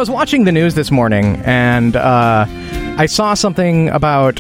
was watching the news this morning, and I saw something about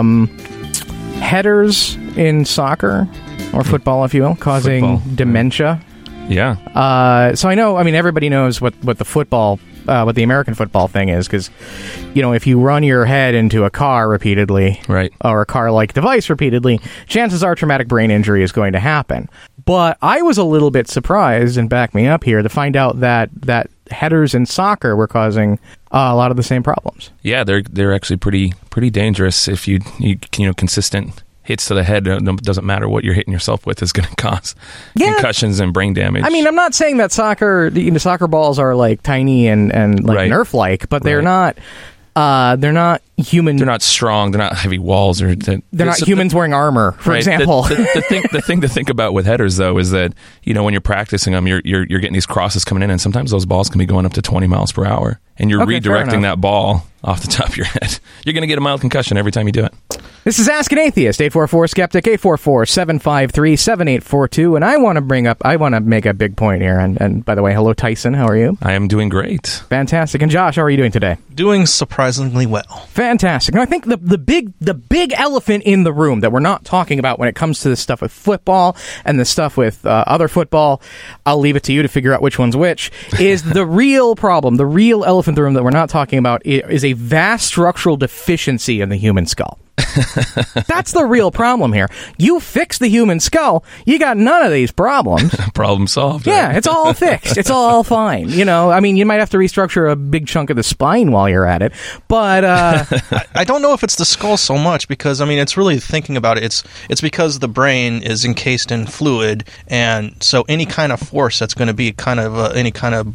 headers in soccer, or football, if you will, causing dementia. Yeah. So I know, everybody knows what the American football thing is, because, if you run your head into a car repeatedly, right, or a car-like device repeatedly, chances are traumatic brain injury is going to happen. But I was a little bit surprised, and back me up here, to find out that headers in soccer were causing a lot of the same problems. Yeah, they're actually pretty dangerous. If you consistent hits to the head, it doesn't matter what you're hitting yourself with, is going to cause concussions and brain damage. I'm not saying that soccer balls are like tiny and like Nerf-like, but they're not human. They're not strong. They're not heavy walls. They're not humans wearing armor, for example. The thing to think about with headers, though, is that when you're practicing them, you're getting these crosses coming in, and sometimes those balls can be going up to 20 miles per hour, and you're redirecting that ball off the top of your head. You're going to get a mild concussion every time you do it. This is Ask an Atheist, 844-SKEPTIC, 844-753-7842, and I want to make a big point here, and by the way, hello Tyson, how are you? I am doing great. Fantastic. And Josh, how are you doing today? Doing surprisingly well. Fantastic. Now, I think the big elephant in the room that we're not talking about when it comes to this stuff with football and the stuff with other football, I'll leave it to you to figure out which one's which, is the real problem, the real elephant in the room that we're not talking about is a vast structural deficiency in the human skull. That's the real problem here. You fix the human skull, you got none of these problems. Problem solved. Yeah, right? It's all fixed. It's all fine. You might have to restructure a big chunk of the spine while you're at it, but I don't know if it's the skull so much, because it's really thinking about it. It's because the brain is encased in fluid, and so any kind of force that's going to be any kind of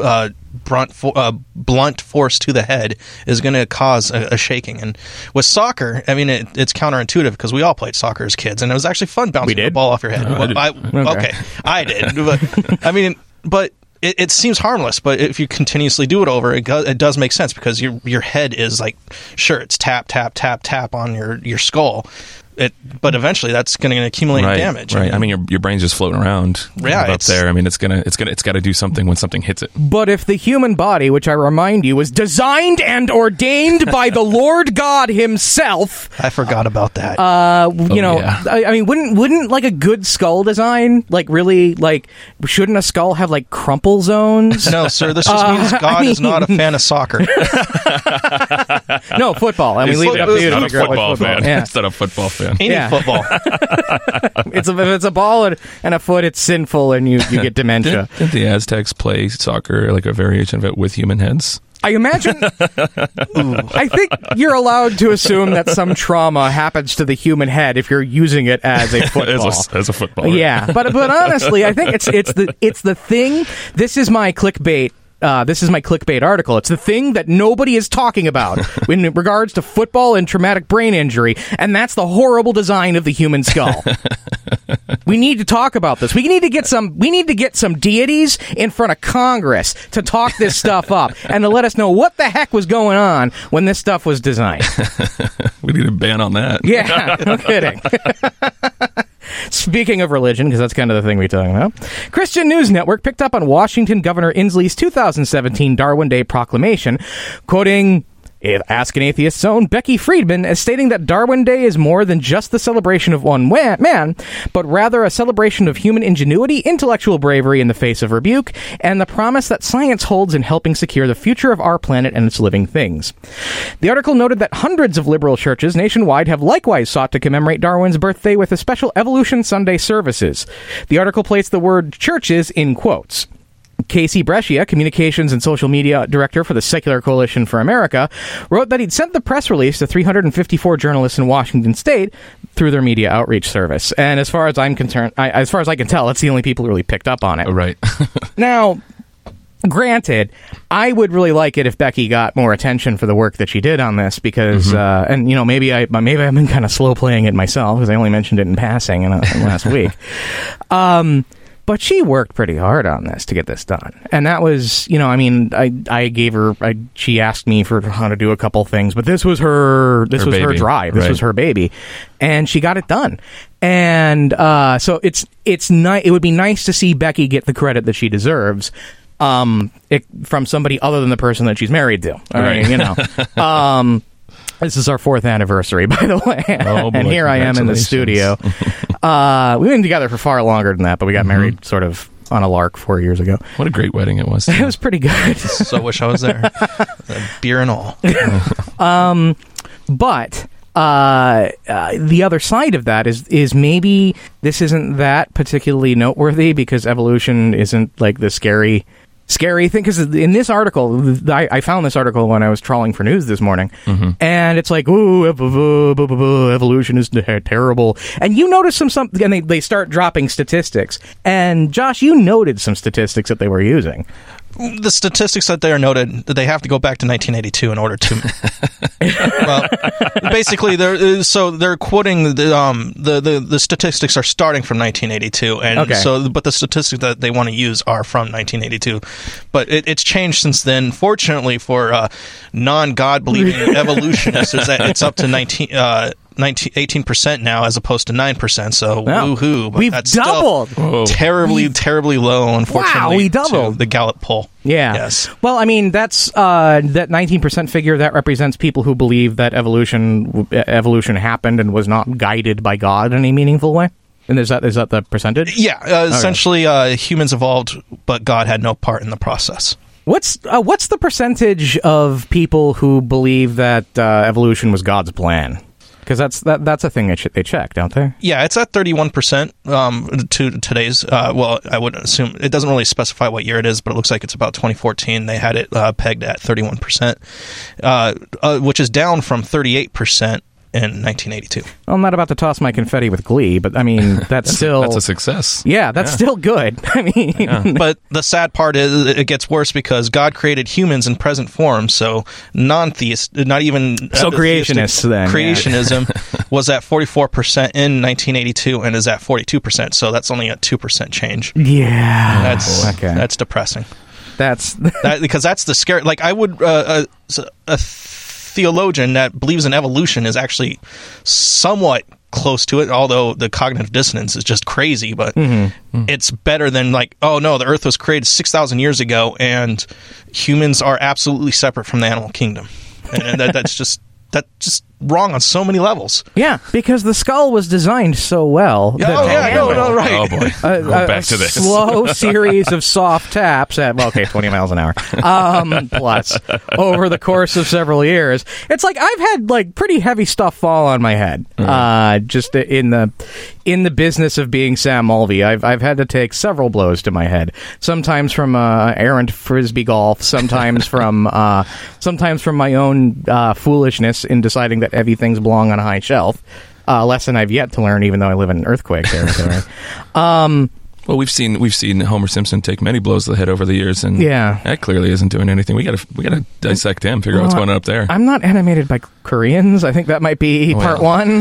blunt force to the head is going to cause a shaking. And with soccer, it's counterintuitive, because we all played soccer as kids, and it was actually fun bouncing the ball off your head. I did. But it seems harmless, but if you continuously do it over, it does make sense, because your head is like, sure, it's tap, tap, tap, tap on your skull. But eventually that's going to accumulate damage. Right. Your brain's just floating around up there. It's got to do something when something hits it. But if the human body, which I remind you was designed and ordained by the Lord God himself, I forgot about that. Wouldn't like a good skull design, shouldn't a skull have like crumple zones? No, sir. This just means God is not a fan of soccer. No, football. Leave it up to you to figure out what football. Yeah. It's not a football fan. Any football. If it's a ball and a foot, it's sinful, and you get dementia. Didn't the Aztecs play soccer, like a variation of it, with human heads? I imagine. I think you're allowed to assume that some trauma happens to the human head if you're using it as a football. as a football. Yeah, but honestly, I think it's the thing. This is my clickbait. This is my clickbait article. It's the thing that nobody is talking about in regards to football and traumatic brain injury, and that's the horrible design of the human skull. We need to talk about this. We need to get some deities in front of Congress to talk this stuff up and to let us know what the heck was going on when this stuff was designed. We need a ban on that. Yeah, no kidding. Speaking of religion, because that's kind of the thing we're talking about, Christian News Network picked up on Washington Governor Inslee's 2017 Darwin Day proclamation, quoting Ask an Atheist's own Becky Friedman as stating that Darwin Day is more than just the celebration of one man, but rather a celebration of human ingenuity, intellectual bravery in the face of rebuke, and the promise that science holds in helping secure the future of our planet and its living things. The article noted that hundreds of liberal churches nationwide have likewise sought to commemorate Darwin's birthday with a special Evolution Sunday services. The article placed the word churches in quotes. Casey Brescia, Communications and Social Media Director for the Secular Coalition for America, wrote that he'd sent the press release to 354 journalists in Washington State through their media outreach service. And as far as I'm concerned, as far as I can tell, it's the only people who really picked up on it. Oh, right. Now, granted, I would really like it if Becky got more attention for the work that she did on this, because, maybe I've been kind of slow playing it myself, because I only mentioned it in passing last week. But she worked pretty hard on this to get this done. And that was, I gave her, she asked me for how to do a couple things, but this was her drive. This was her baby. And she got it done. And so it would be nice to see Becky get the credit that she deserves. from somebody other than the person that she's married to. This is our 4th anniversary, by the way. Oh, boy, and here I am in the studio. We've been together for far longer than that, but we got married sort of on a lark 4 years ago. What a great wedding it was. It was pretty good. So wish I was there. Beer and all. But the other side of that is maybe this isn't that particularly noteworthy because evolution isn't like the scary thing. Because in this article, I found this article when I was trawling for news this morning, and it's like, ooh, evolution is terrible. And you notice something, and they start dropping statistics. And Josh, you noted some statistics that they were using. The statistics that they are noted, they have to go back to 1982 in order to. Well, basically, they're quoting the statistics are starting from 1982, and but the statistics that they want to use are from 1982. But it's changed since then. Fortunately for non-God believing evolutionists, it's up to 18% now as opposed to 9%, so woohoo. But we've that's doubled. Still terribly low, unfortunately. Wow, we doubled. To the Gallup poll. Yeah. Yes. Well, I mean, that's that 19% figure that represents people who believe that evolution happened and was not guided by God in any meaningful way. And is that the percentage? Yeah. Essentially, humans evolved, but God had no part in the process. What's the percentage of people who believe that evolution was God's plan? Because that's a thing they check, don't they? Yeah, it's at 31% to today's. Well, I would assume it doesn't really specify what year it is, but it looks like it's about 2014. They had it pegged at 31%, which is down from 38% in 1982. Well, I'm not about to toss my confetti with glee, but I mean, that's still... That's a success. Yeah, that's still good. I mean... But the sad part is it gets worse because God created humans in present form, so non-theist, not even... So creationists then. Creationism was at 44% in 1982 and is at 42%, so that's only a 2% change. Yeah. That's depressing. Because that's the scary... Like, I would... a theologian that believes in evolution is actually somewhat close to it, although the cognitive dissonance is just crazy, but it's better than like, oh no, the earth was created 6,000 years ago and humans are absolutely separate from the animal kingdom. And that's just wrong on so many levels. Yeah, because the skull was designed so well. Right. Oh boy, back to this. Slow series of soft taps at 20 miles an hour plus over the course of several years. It's like I've had like pretty heavy stuff fall on my head. Just in the business of being Sam Mulvey, I've had to take several blows to my head. Sometimes from errant frisbee golf. Sometimes from my own foolishness in deciding that heavy things belong on a high shelf. Lesson I've yet to learn, even though I live in earthquake territory. Well, we've seen Homer Simpson take many blows to the head over the years, and that clearly isn't doing anything. We gotta dissect him, figure out what's going on up there. I'm not animated by Koreans. I think that might be part one.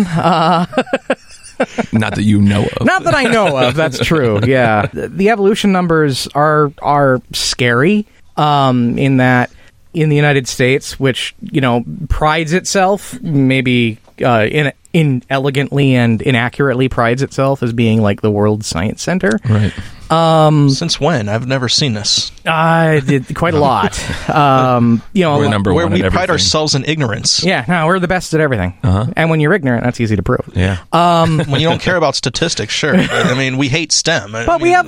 Not that you know of. Not that I know of. That's true. Yeah, the evolution numbers are scary. In that. In the United States, which prides itself, maybe inelegantly and inaccurately prides itself as being like the world science center. Right. Since when? I've never seen this. I did quite a lot. We're number one. We pride ourselves in ignorance. Yeah, no, we're the best at everything. And when you're ignorant, that's easy to prove. Yeah. When you don't care about statistics, sure. But, I mean, we hate STEM. But we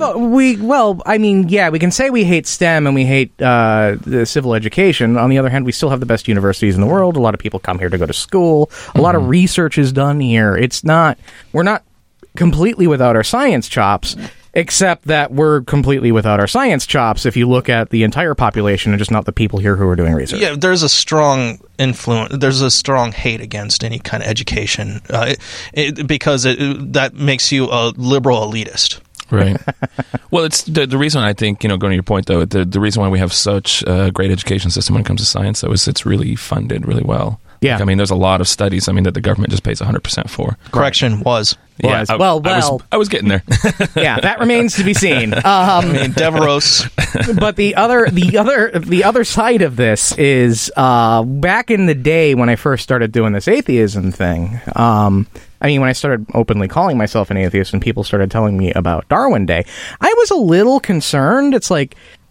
can say we hate STEM and we hate the civil education. On the other hand, we still have the best universities in the world. A lot of people come here to go to school. A lot of research is done here. We're not completely without our science chops. Except that we're completely without our science chops if you look at the entire population and just not the people here who are doing research. Yeah, there's a strong influence. There's a strong hate against any kind of education because that makes you a liberal elitist. Right. Well, it's the reason I think, going to your point, though, the reason why we have such a great education system when it comes to science, though, is it's really funded really well. Yeah. Like, there's a lot of studies, that the government just pays 100% for. Correction, was. Yeah, I was getting there. Yeah, that remains to be seen. Deveros. But the other side of this is back in the day when I first started doing this atheism thing. When I started openly calling myself an atheist and people started telling me about Darwin Day, I was a little concerned. It's like,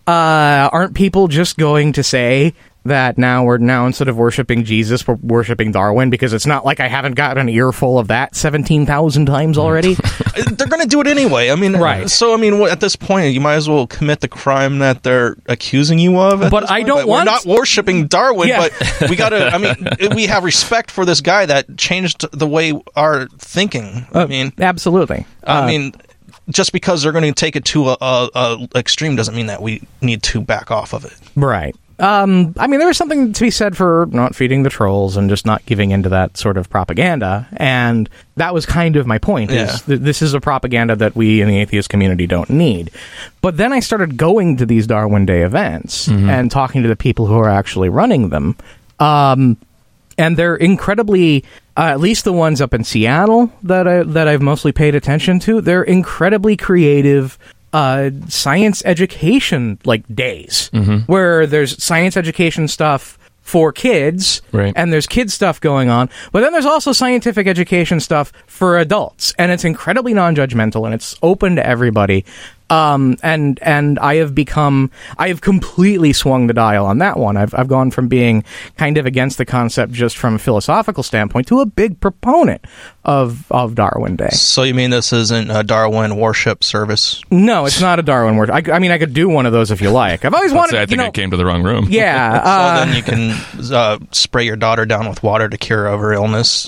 aren't people just going to say that now instead of worshiping Jesus, we're worshiping Darwin? Because it's not like I haven't got an earful of that 17,000 times already. They're going to do it anyway. I mean, right. So, I mean, at this point, you might as well commit the crime that they're accusing you of. But I don't want... We're not worshiping Darwin, yeah. But we got to, I mean, we have respect for this guy that changed the way our thinking. I mean... Absolutely. I mean... Just because they're going to take it to a extreme doesn't mean that we need to back off of it. Right. I mean, there is something to be said for not feeding the trolls and just not giving into that sort of propaganda. And that was kind of my point. Yeah. This is a propaganda that we in the atheist community don't need. But then I started going to these Darwin Day events and talking to the people who are actually running them. And they're incredibly, at least the ones up in Seattle that I've mostly paid attention to, they're incredibly creative science education days where there's science education stuff for kids, right. And there's kids stuff going on, but then there's also scientific education stuff for adults, and it's incredibly non-judgmental and it's open to everybody. And I have completely swung the dial on that one. I've gone from being kind of against the concept just from a philosophical standpoint to a big proponent of Darwin Day. So you mean this isn't a Darwin worship service? No, it's not a Darwin worship. I mean, I could do one of those if you like. I've always wanted. I think I came to the wrong room. Yeah. So then you can spray your daughter down with water to cure over illness.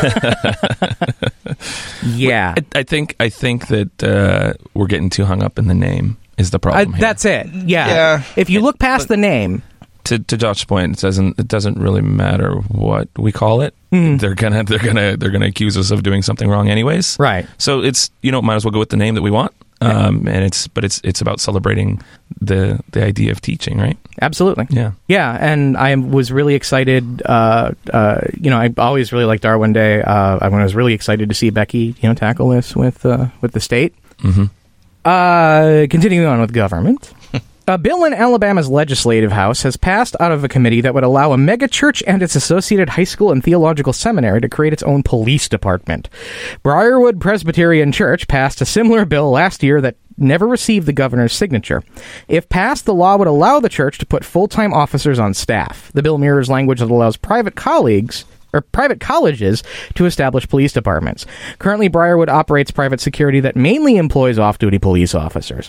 Yeah. I think that we're getting too hung up in the name is the problem here. That's it. Yeah. If you look past the name, to Josh's point, it doesn't really matter what we call it. They're gonna accuse us of doing something wrong anyways. Right. So it's might as well go with the name that we want. And it's about celebrating the idea of teaching, right? Absolutely. Yeah. And I was really excited. I always really liked Darwin Day. I was really excited to see Becky, tackle this with the state. Continuing on with government. A bill in Alabama's legislative house has passed out of a committee that would allow a megachurch and its associated high school and theological seminary to create its own police department. Briarwood Presbyterian Church passed a similar bill last year that never received the governor's signature. If passed, the law would allow the church to put full-time officers on staff. The bill mirrors language that allows private colleges to establish police departments. Currently, Briarwood operates private security that mainly employs off-duty police officers.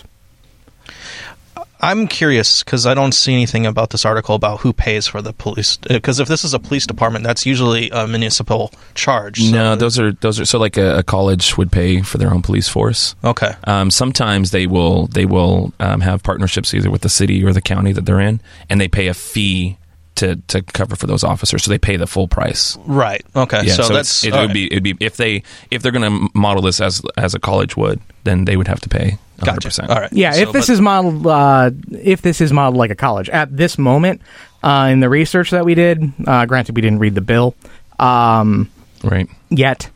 I'm curious because I don't see anything about this article about who pays for the police. Because if this is a police department, that's usually a municipal charge. So. No, those are so like a college would pay for their own police force. Okay. Sometimes they will have partnerships either with the city or the county that they're in, and they pay a fee to cover for those officers, so they pay the full price. Right. Okay. Yeah, so that's it'd be if they're going to model this as a college would, then they would have to pay 100%. Gotcha. All right. Yeah. If this is modeled like a college at this moment, in the research that we did, granted we didn't read the bill, right yet.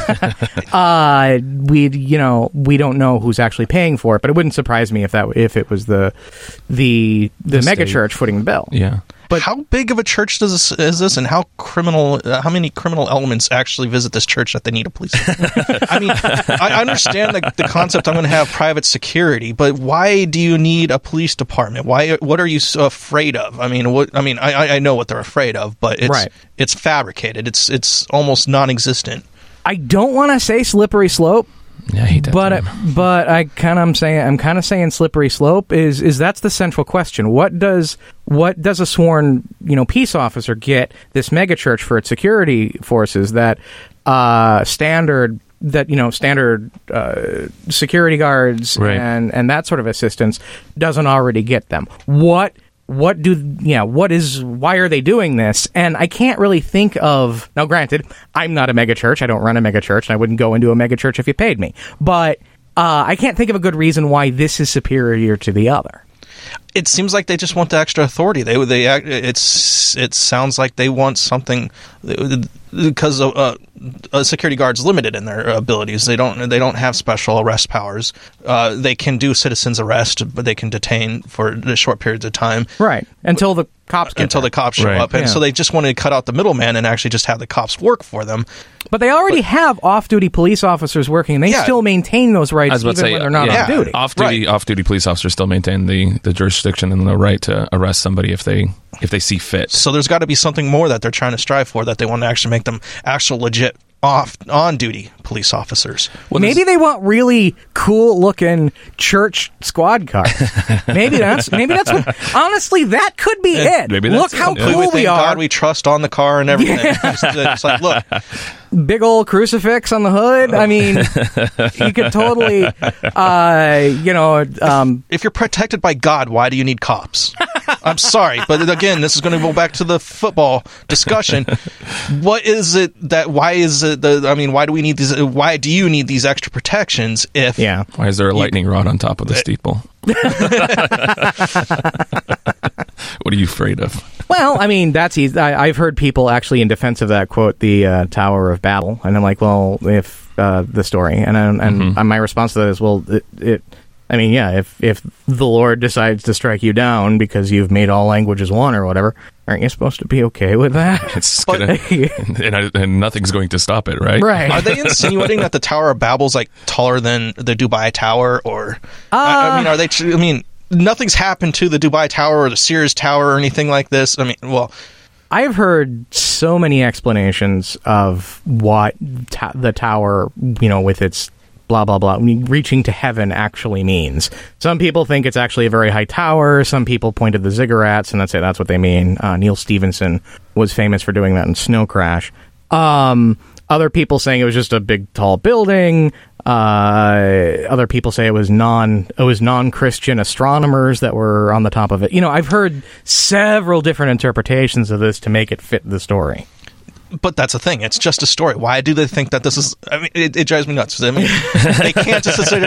We don't know who's actually paying for it, but it wouldn't surprise me if it was the mega church footing the bill. Yeah. But how big of a church is this, and how many criminal elements actually visit this church that they need a police? I mean, I understand the concept. I'm going to have private security, but why do you need a police department? What are you so afraid of? I mean, I know what they're afraid of, but it's fabricated. It's almost non-existent. I don't want to say slippery slope. Yeah, I hate that term. But I'm kind of saying slippery slope is that's the central question. What does a sworn peace officer get this megachurch for its security forces that standard security guards and that sort of assistance doesn't already get them? Why are they doing this? And I can't really think of, now granted, I'm not a megachurch, I don't run a megachurch, and I wouldn't go into a megachurch if you paid me, but I can't think of a good reason why this is superior to the other. It seems like they just want the extra authority. It sounds like they want something because a security guard's limited in their abilities. They don't have special arrest powers. They can do citizen's arrest, but they can detain for short periods of time. Right. Until the cops get until the cops show up. And so they just wanted to cut out the middleman and actually just have the cops work for them. But they already have off-duty police officers working, and they still maintain those rights even when they're not on duty. Off-duty police officers still maintain the jurisdiction and the right to arrest somebody if they see fit. So there's got to be something more that they're trying to strive for, that they want to actually make them actual legit on-duty police officers. Well, maybe they want really cool-looking church squad cars. Maybe that's what. Honestly, that could be it. Maybe look how cool we are. God we trust on the car and everything. It's like, look, big old crucifix on the hood. I mean, you could totally, if you're protected by God, why do you need cops? I'm sorry, but again, this is going to go back to the football discussion. What is it that? Why is it? Why do we need these? Why do you need these extra protections? Why is there a lightning rod on top of the steeple? What are you afraid of? Well, I mean, that's easy. I've heard people actually in defense of that quote the Tower of Babel, and I'm like, well, if the story, and my response to that is, well, if the Lord decides to strike you down because you've made all languages one or whatever, aren't you supposed to be okay with that? And nothing's going to stop it, right? Right. Are they insinuating that the Tower of Babel's like taller than the Dubai Tower, or are they? Nothing's happened to the Dubai Tower or the Sears Tower or anything like this. I've heard so many explanations of what the tower, with its blah, blah, blah, reaching to heaven actually means. Some people think it's actually a very high tower. Some people point to the ziggurats, and that's what they mean. Neil Stephenson was famous for doing that in Snow Crash. Other people saying it was just a big, tall building. Other people say it was non-Christian astronomers that were on the top of it. I've heard several different interpretations of this to make it fit the story. But that's the thing. It's just a story. Why do they think that this is? It drives me nuts. They can't just say,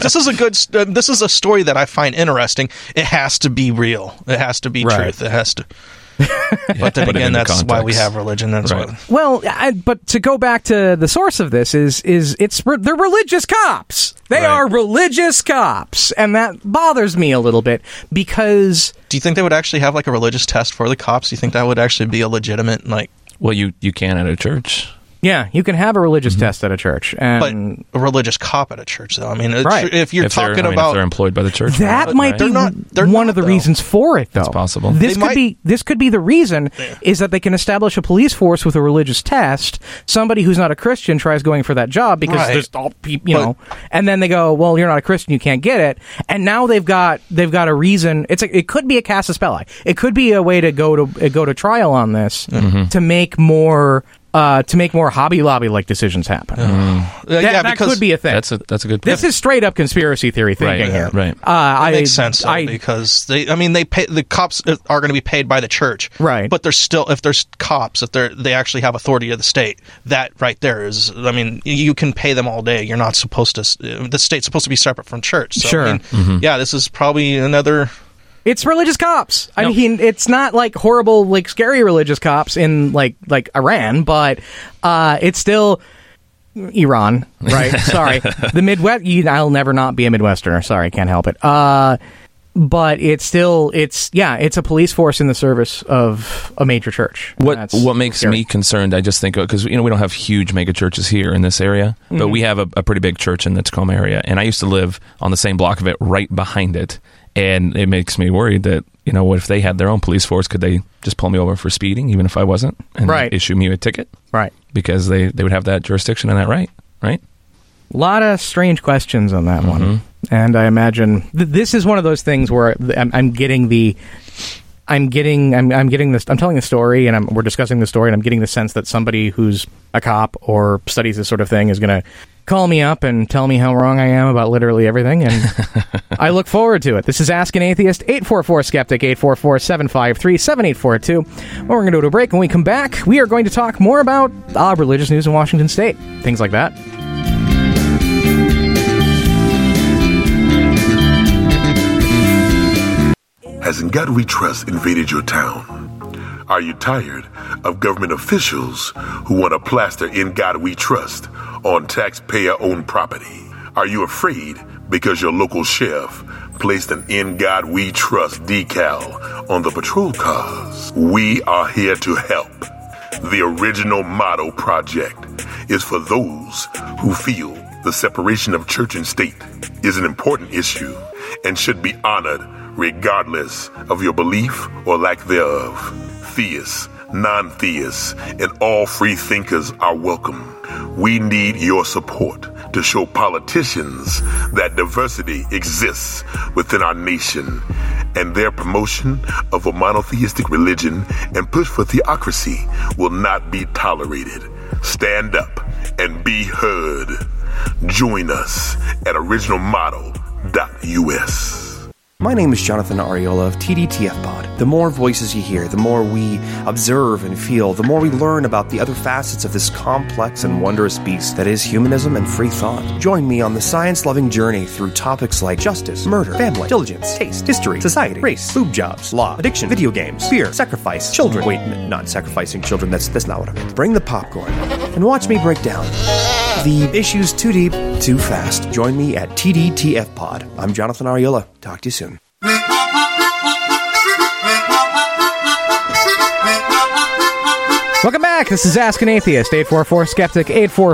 this is a story that I find interesting. It has to be real. It has to be truth. It has to. But then again, that's context. Why we have religion. That's right. Well, but to go back to the source of this they're religious cops. They are religious cops, and that bothers me a little bit because. Do you think they would actually have like a religious test for the cops? Do you think that would actually be a legitimate like? Well, you can at a church. Yeah, you can have a religious test at a church, but a religious cop at a church, though. If they're employed by the church, that might be one of the reasons for it, though. It's possible. This could be the reason is that they can establish a police force with a religious test. Somebody who's not a Christian tries going for that job because there's all people, and then they go, "Well, you're not a Christian, you can't get it." And now they've got a reason. It could be a casus belli. It could be a way to go to trial on this to make more. Hobby Lobby like decisions happen. That could be a thing. That's a good point. This is straight up conspiracy theory thinking here. Right. It makes sense because the cops are going to be paid by the church. Right. But there's still, if there's cops, if they actually have authority of the state, that right there is. You can pay them all day. You're not supposed to. The state's supposed to be separate from church. So, sure. This is probably another. It's religious cops. I mean, it's not like horrible, like scary religious cops in like Iran, but it's still Iran, right? Sorry, the Midwest. I'll never not be a Midwesterner. Sorry, can't help it. But it's a police force in the service of a major church. What makes me concerned? I just think because we don't have huge mega churches here in this area, but we have a pretty big church in the Tacoma area, and I used to live on the same block of it, right behind it. And it makes me worried that, what if they had their own police force? Could they just pull me over for speeding, even if I wasn't, and issue me a ticket? Right. Because they would have that jurisdiction and that right? A lot of strange questions on that one. And I imagine this is one of those things where I'm telling the story, and we're discussing the story, and I'm getting the sense that somebody who's a cop or studies this sort of thing is going to call me up and tell me how wrong I am about literally everything, and I look forward to it. This is Ask an Atheist, 844-SKEPTIC, 844-753-7842. Well, we're going to go to a break. When we come back, we are going to talk more about religious news in Washington State, things like that. Has In God We Trust invaded your town? Are you tired of government officials who want to plaster In God We Trust on taxpayer-owned property? Are you afraid because your local sheriff placed an "In God We Trust" decal on the patrol cars. We are here to help. The Original Motto Project is for those who feel the separation of church and state is an important issue and should be honored regardless of your belief or lack thereof. Theists, non-theists, and all free thinkers are welcome. We need your support to show politicians that diversity exists within our nation, and their promotion of a monotheistic religion and push for theocracy will not be tolerated. Stand up and be heard. Join us at originalmotto.us. My name is Jonathan Ariola of TDTF Pod. The more voices you hear, the more we observe and feel, the more we learn about the other facets of this complex and wondrous beast that is humanism and free thought. Join me on the science-loving journey through topics like justice, murder, family, diligence, taste, history, society, race, boob jobs, law, addiction, video games, fear, sacrifice, children. Wait, not sacrificing children, that's not what I meant. Bring the popcorn and watch me break down the issues too deep, too fast. Join me at TDTF Pod. I'm Jonathan Ariola. Talk to you soon. Welcome back. This is Ask an Atheist. 844-SKEPTIC,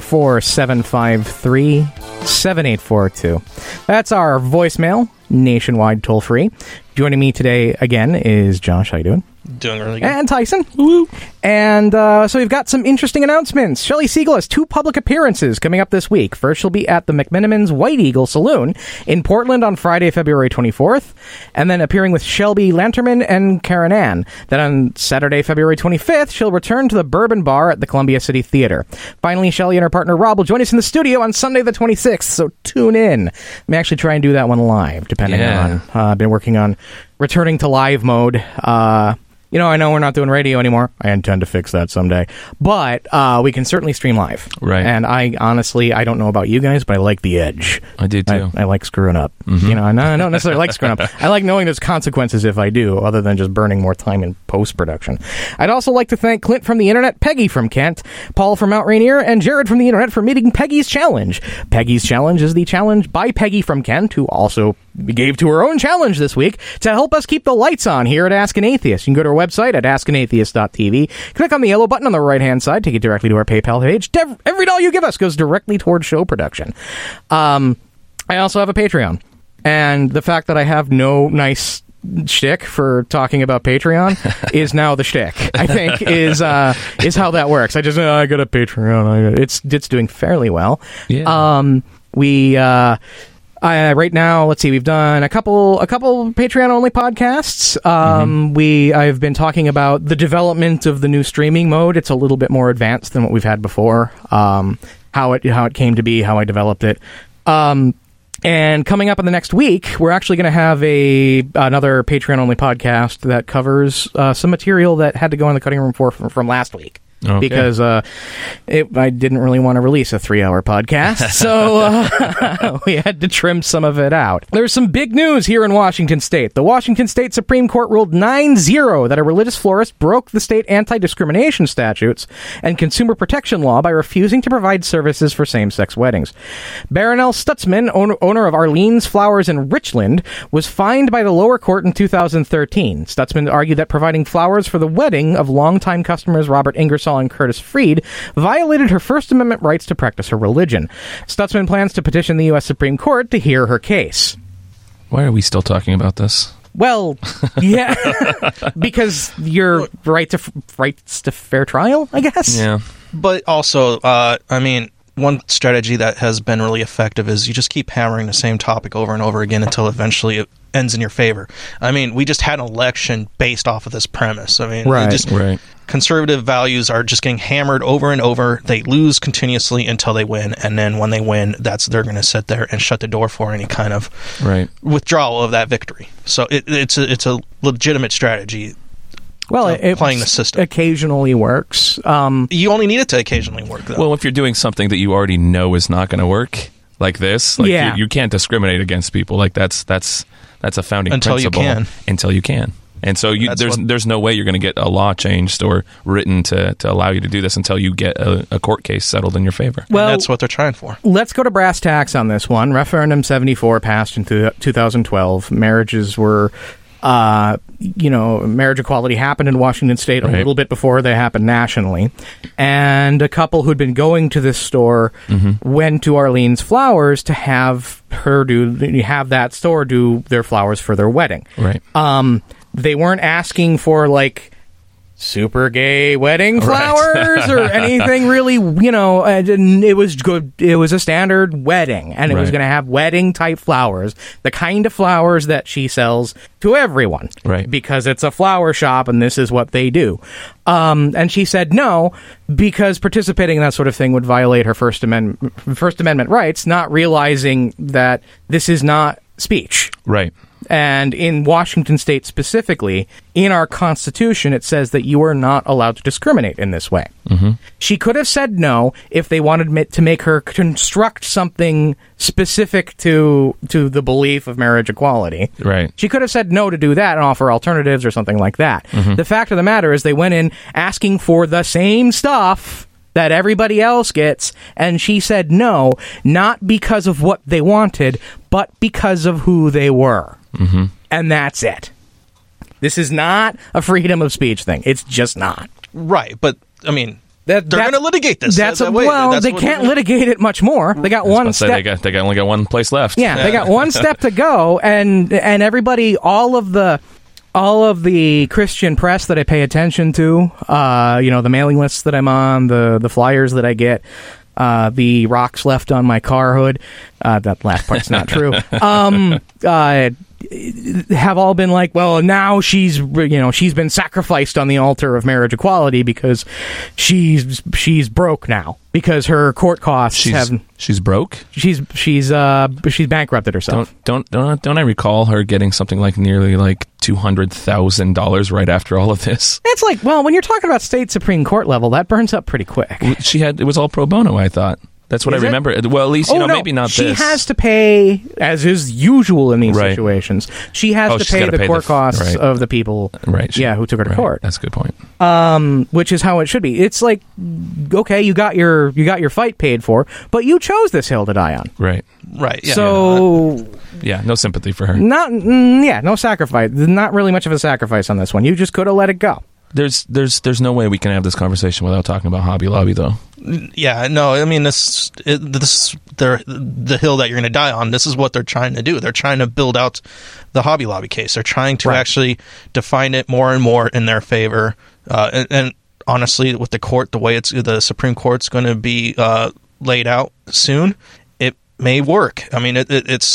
844-753-7842. That's our voicemail, nationwide toll-free. Joining me today again is Josh. How you doing? Doing really good. And Tyson. Woo. And so we've got some interesting announcements. Shelley Siegel has 2 public appearances coming up this week. First, she'll be at the McMenamins White Eagle Saloon in Portland on Friday, February 24th, and then appearing with Shelby Lanterman and Karen Ann. Then on Saturday, February 25th, she'll return to the Bourbon Bar at the Columbia City Theater. Finally, Shelley and her partner Rob will join us in the studio on Sunday the 26th, so tune in. I may actually try and do that one live, depending on... I've been working on returning to live mode. You know, I know we're not doing radio anymore. I intend to fix that someday. But we can certainly stream live. Right. And I honestly don't know about you guys, but I like the edge. I do, too. I like screwing up. Mm-hmm. You know, I don't necessarily like screwing up. I like knowing there's consequences if I do, other than just burning more time in post-production. I'd also like to thank Clint from the Internet, Peggy from Kent, Paul from Mount Rainier, and Jared from the Internet for meeting Peggy's Challenge. Peggy's Challenge is the challenge by Peggy from Kent, who also gave to her own challenge this week to help us keep the lights on here at Ask an Atheist. You can go to our website at askanatheist.tv, click on the yellow button on the right-hand side, take you directly to our PayPal page. Every dollar you give us goes directly towards show production. I also have a Patreon, and the fact that I have no nice shtick for talking about Patreon is now the shtick, I think, is how that works. I got a Patreon. It's doing fairly well. Yeah. Right now, let's see, we've done a couple Patreon-only podcasts. I've been talking about the development of the new streaming mode. It's a little bit more advanced than what we've had before. How it came to be, how I developed it. And coming up in the next week, we're actually going to have another Patreon-only podcast that covers some material that had to go in the cutting room from last week. Okay. Because I didn't really want to release a 3-hour podcast, so we had to trim some of it out. There's some big news here in Washington State. The Washington State Supreme Court ruled 9-0 that a religious florist broke the state anti-discrimination statutes and consumer protection law by refusing to provide services for same-sex weddings. Baronelle Stutzman, owner of Arlene's Flowers in Richland, was fined by the lower court in 2013. Stutzman argued that providing flowers for the wedding of longtime customers Robert Ingersoll and Curtis Freed violated her First Amendment rights to practice her religion. Stutzman plans to petition the U.S. Supreme Court to hear her case. Why are we still talking about this? Well, yeah, because your rights to fair trial, I guess. Yeah, but also, one strategy that has been really effective is you just keep hammering the same topic over and over again until eventually it ends in your favor. We just had an election based off of this premise. Right. Conservative values are just getting hammered over and over. They lose continuously until they win, and then when they win, they're going to sit there and shut the door for any kind of withdrawal of that victory. So it's a legitimate strategy. Well, playing the system occasionally works. You only need it to occasionally work, though. Well, if you're doing something that you already know is not going to work, like this, you can't discriminate against people. Like that's a founding principle. Until you can. And so there's no way you're going to get a law changed or written to allow you to do this until you get a court case settled in your favor. Well, and that's what they're trying for. Let's go to brass tacks on this one. Referendum 74 passed in 2012. Marriages were... marriage equality happened in Washington State a little bit before they happened nationally. And a couple who'd been going to this store went to Arlene's Flowers to have that store do their flowers for their wedding. Right. They weren't asking for, like, super gay wedding flowers or anything really, it was good. It was a standard wedding, and it was going to have wedding type flowers, the kind of flowers that she sells to everyone, right? Because it's a flower shop and this is what they do. And she said no, because participating in that sort of thing would violate her First Amendment rights, not realizing that this is not speech. Right. And in Washington State specifically, in our Constitution, it says that you are not allowed to discriminate in this way. She could have said no if they wanted to make her construct something specific to the belief of marriage equality. Right. She could have said no to do that and offer alternatives or something like that. The fact of the matter is they went in asking for the same stuff that everybody else gets, and she said no, not because of what they wanted, but because of who they were. And that's it. This is not a freedom of speech thing. It's just not. Right, but, I mean, they're going to litigate this. They can't litigate it much more. They got one step. They only got one place left. Yeah, they got one step to go, and everybody, all of the Christian press that I pay attention to, the mailing lists that I'm on, the flyers that I get, the rocks left on my car hood, that last part's not true, have all been like, well, now she's been sacrificed on the altar of marriage equality because she's broke now because her court costs she's broke. She's bankrupted herself. Don't I recall her getting something like nearly like $200,000 right after all of this? It's like, well, when you're talking about state Supreme Court level, that burns up pretty quick. It was all pro bono, I thought. That's what I remember. Well, at least, maybe not she this. She has to pay, as is usual in these situations, she has to pay the court costs of the people who took her to court. That's a good point. Which is how it should be. It's like, okay, you got your fight paid for, but you chose this hill to die on. Right. Yeah. So... no sympathy for her. No sacrifice. Not really much of a sacrifice on this one. You just could have let it go. There's no way we can have this conversation without talking about Hobby Lobby, though. Yeah, no, I mean, this the hill that you're going to die on. This is what they're trying to do. They're trying to build out the Hobby Lobby case. They're trying to actually define it more and more in their favor. And honestly, with the way the Supreme Court's going to be laid out soon, it may work. I mean,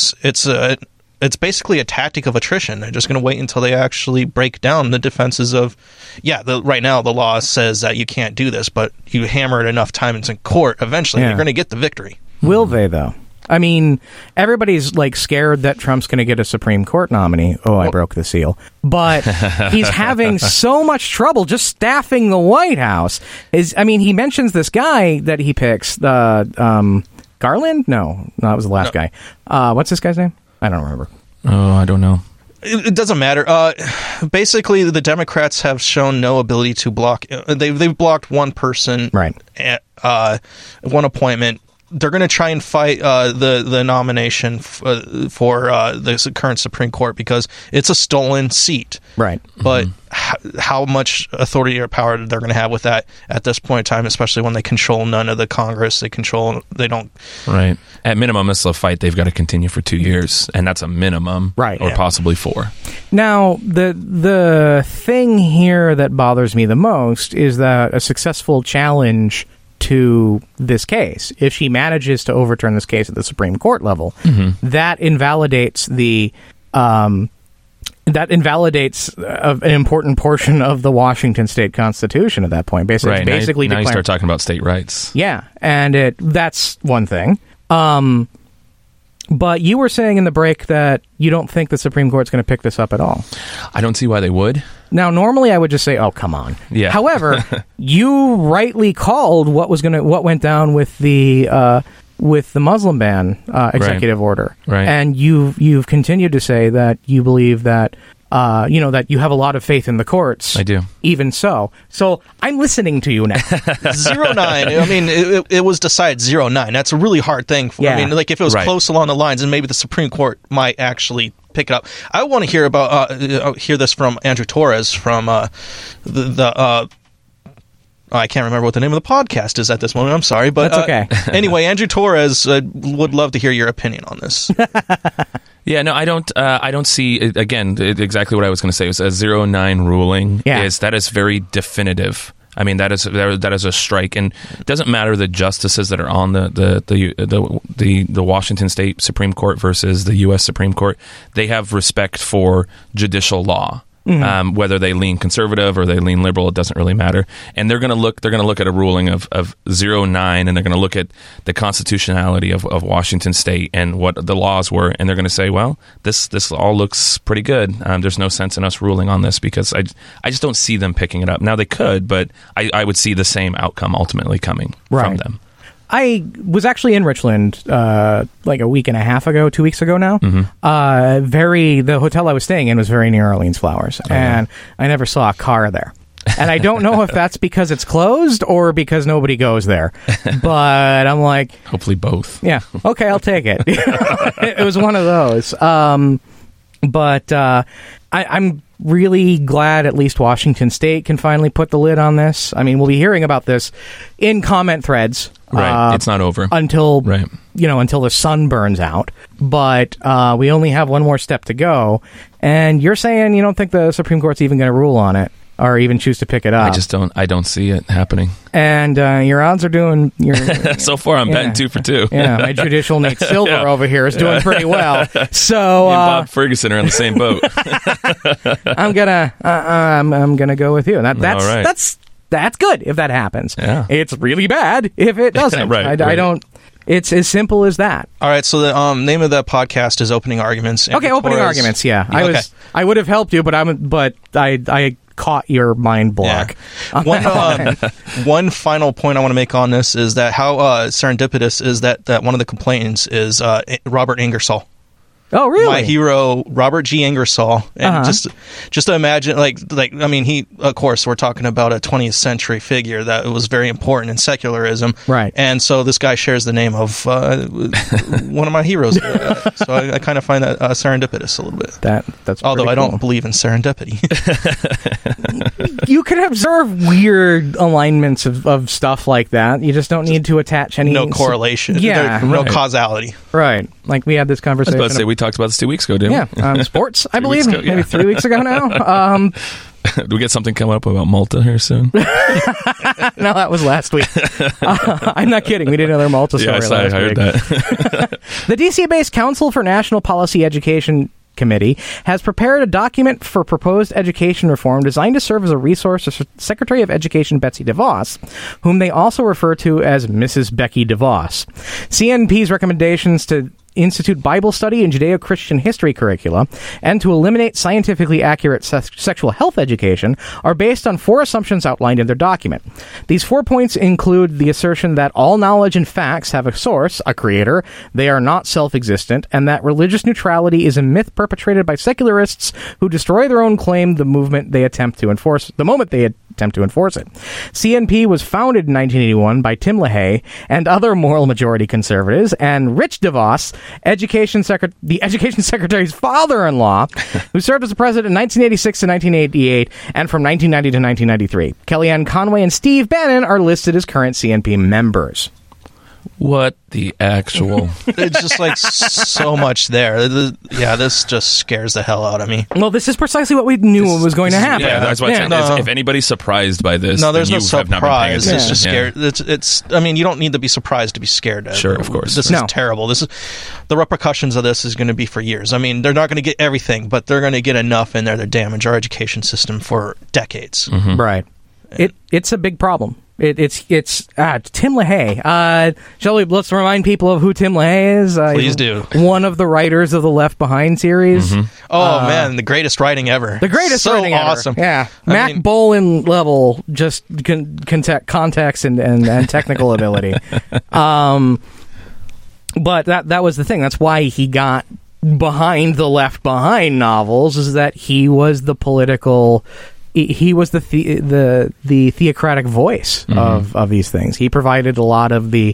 it's basically a tactic of attrition. They're just going to wait until they actually break down the defenses of, right now the law says that you can't do this, but you hammer it enough times in court, eventually you're going to get the victory. Will they, though? I mean, everybody's like scared that Trump's going to get a Supreme Court nominee. I broke the seal. But he's having so much trouble just staffing the White House. He mentions this guy that he picks, Garland? No, that was the last guy. What's this guy's name? I don't remember. Oh, I don't know. It doesn't matter. Basically, the Democrats have shown no ability to block. They've blocked one person, right? One appointment. They're going to try and fight the nomination for the current Supreme Court because it's a stolen seat, right? But how much authority or power they're going to have with that at this point in time, especially when they control none of the Congress, they don't. Right. At minimum, this is a fight they've got to continue for 2 years, and that's a minimum, right? Or possibly 4. Now, the thing here that bothers me the most is that a successful challenge to this case, if she manages to overturn this case at the Supreme Court level, that invalidates an important portion of the Washington State Constitution at that point. Basically, now you start talking about state rights. Yeah, and that's one thing. But you were saying in the break that you don't think the Supreme Court's going to pick this up at all. I don't see why they would. Now, normally I would just say, "Oh, come on." Yeah. However, you rightly called what went down with the Muslim ban executive order, right? And you've continued to say that you believe that that you have a lot of faith in the courts. I do. Even so. So I'm listening to you now. 0-9. I mean, it was decided 0-9. That's a really hard thing. I mean, like if it was close along the lines, and maybe the Supreme Court might actually pick it up. I want to hear this from Andrew Torres from I can't remember what the name of the podcast is at this moment. I'm sorry, but that's okay. Anyway, Andrew Torres would love to hear your opinion on this. Yeah, no, I don't see again exactly what I was going to say. It was a 0-9 ruling. Yeah. That is very definitive. I mean, that is a strike, and it doesn't matter the justices that are on the Washington State Supreme Court versus the U.S. Supreme Court. They have respect for judicial law. Mm-hmm. Whether they lean conservative or they lean liberal, it doesn't really matter. And they're going to look at a ruling of 0-9, and they're going to look at the constitutionality of Washington State and what the laws were, and they're going to say, well, this all looks pretty good. There's no sense in us ruling on this because I just don't see them picking it up. Now they could, but I would see the same outcome ultimately coming from them. I was actually in Richland like a week and a half ago, 2 weeks ago now. Mm-hmm. The hotel I was staying in was very near Orleans Flowers, and I never saw a car there. And I don't know if that's because it's closed or because nobody goes there. But I'm like... Hopefully both. Yeah. Okay, I'll take it. It was one of those. But I'm really glad at least Washington State can finally put the lid on this. I mean, we'll be hearing about this in comment threads. Right. It's not over. Until the sun burns out. But we only have one more step to go. And you're saying you don't think the Supreme Court's even going to rule on it or even choose to pick it up. I don't see it happening. And your odds are doing... So far, I'm betting 2 for 2. Yeah, my judicial Nate Silver over here is doing pretty well. So me and Bob Ferguson are on the same boat. I'm gonna go with you. And that's good if that happens. Yeah. It's really bad if it doesn't. Right. I don't... It's as simple as that. All right, so the name of the podcast is Opening Arguments. Okay, Opening Arguments, yeah. I would have helped you, but I caught your mind block. Yeah. One final point I want to make on this is that how serendipitous is that one of the complainants is Robert Ingersoll. Oh, really? My hero, Robert G. Ingersoll. And just to imagine, like, I mean, he, of course, we're talking about a 20th century figure that was very important in secularism. Right. And so this guy shares the name of one of my heroes. So I kind of find that serendipitous a little bit. That's although I don't believe in serendipity. You can observe weird alignments of stuff like that. You just don't need to attach any... No correlation. Yeah. No causality. Right. Like we had this conversation. I was about to say, we talked about this 2 weeks ago, didn't we? Yeah. Sports, I believe. Maybe 3 weeks ago now. Do we get something coming up about Malta here soon? No, that was last week. I'm not kidding. We did another Malta story last week. I heard that. The DC-based Council for National Policy Education Committee has prepared a document for proposed education reform designed to serve as a resource for Secretary of Education Betsy DeVos, whom they also refer to as Mrs. Becky DeVos. CNP's recommendations to institute Bible study and Judeo-Christian history curricula, and to eliminate scientifically accurate sexual health education are based on 4 assumptions outlined in their document. These 4 points include the assertion that all knowledge and facts have a source, a creator, they are not self-existent, and that religious neutrality is a myth perpetrated by secularists who destroy their own claim the moment they attempt to enforce it. CNP was founded in 1981 by Tim LaHaye and other moral majority conservatives, and Rich DeVos, the Education Secretary's father-in-law, who served as the president in 1986 to 1988 and from 1990 to 1993. Kellyanne Conway and Steve Bannon are listed as current CNP members. What the actual... It's just like so much there. This just scares the hell out of me. Well, this is precisely what we knew was going to happen. Yeah, that's what I'm saying. If anybody's surprised by this, no, there's no surprise. It's just scared. It's. I mean, you don't need to be surprised to be scared. Sure, of course. This is terrible. The repercussions of this is going to be for years. I mean, they're not going to get everything, but they're going to get enough in there to damage our education system for decades. Mm-hmm. Right. It's a big problem. It's Tim LaHaye. Let's remind people of who Tim LaHaye is. Please do. One of the writers of the Left Behind series. Mm-hmm. Oh man, the greatest writing ever. The greast writing awesome. ever. Yeah, Mac Bolan level, just context and technical ability. But that was the thing. That's why he got behind the Left Behind novels is that he was the political. He was the theocratic voice of these things. He provided a lot of the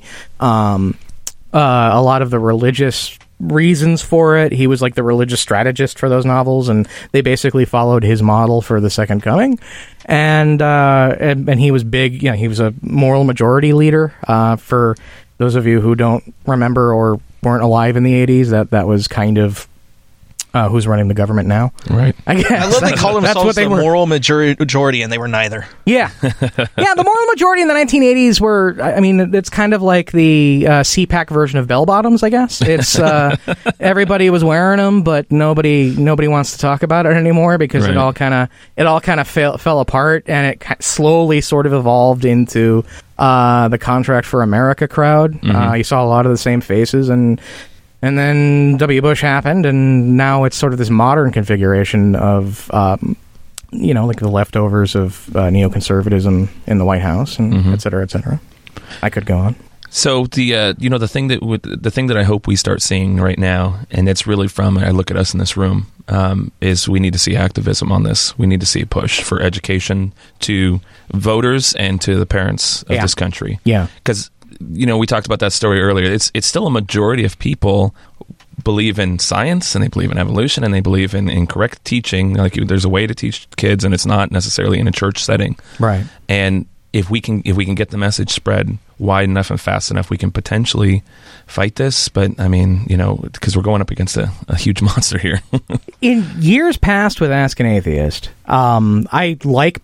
religious reasons for it. He was like the religious strategist for those novels, and they basically followed his model for the Second Coming. And he was big. You know, he was a moral majority leader. For those of you who don't remember or weren't alive in the 80s, that was kind of who's running the government now. Right. I love they call themselves the moral majority, and they were neither. Yeah. Yeah, the moral majority in the 1980s were, I mean, it's kind of like the CPAC version of bell bottoms, I guess. It's everybody was wearing them, but nobody wants to talk about it anymore because it all kind of fell apart, and it slowly sort of evolved into the Contract for America crowd. You saw a lot of the same faces, and then W. Bush happened, and now it's sort of this modern configuration of, like the leftovers of neoconservatism in the White House, and et cetera, et cetera. I could go on. So the thing that I hope we start seeing right now, and it's really from, I look at us in this room, is we need to see activism on this. We need to see a push for education to voters and to the parents of this country. Yeah, because. We talked about that story earlier. It's still a majority of people believe in science, and they believe in evolution, and they believe in correct teaching. Like there's a way to teach kids, and it's not necessarily in a church setting. Right. And if we can get the message spread wide enough and fast enough, we can potentially fight this. But I mean, because we're going up against a huge monster here. In years past with Ask an Atheist, I like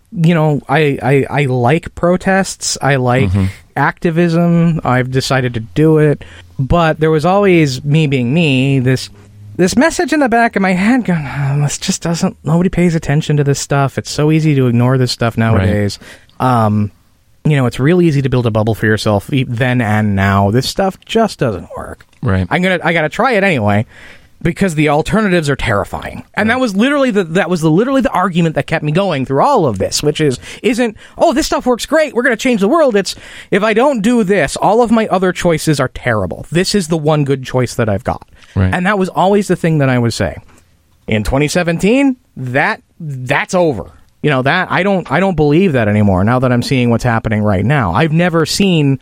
I like protests. I like activism. I've decided to do it, but there was always, me being me, this message in the back of my head going, this just doesn't. Nobody pays attention to this stuff. It's so easy to ignore this stuff nowadays. Right. It's real easy to build a bubble for yourself then and now. This stuff just doesn't work. Right. I gotta try it anyway because the alternatives are terrifying. And that was literally the argument that kept me going through all of this, which isn't this stuff works great, we're gonna change the world. It's, if I don't do this, all of my other choices are terrible. This is the one good choice that I've got. Right. And that was always the thing that I would say. In 2017, that's over. That I don't believe that anymore. Now that I'm seeing what's happening right now, I've never seen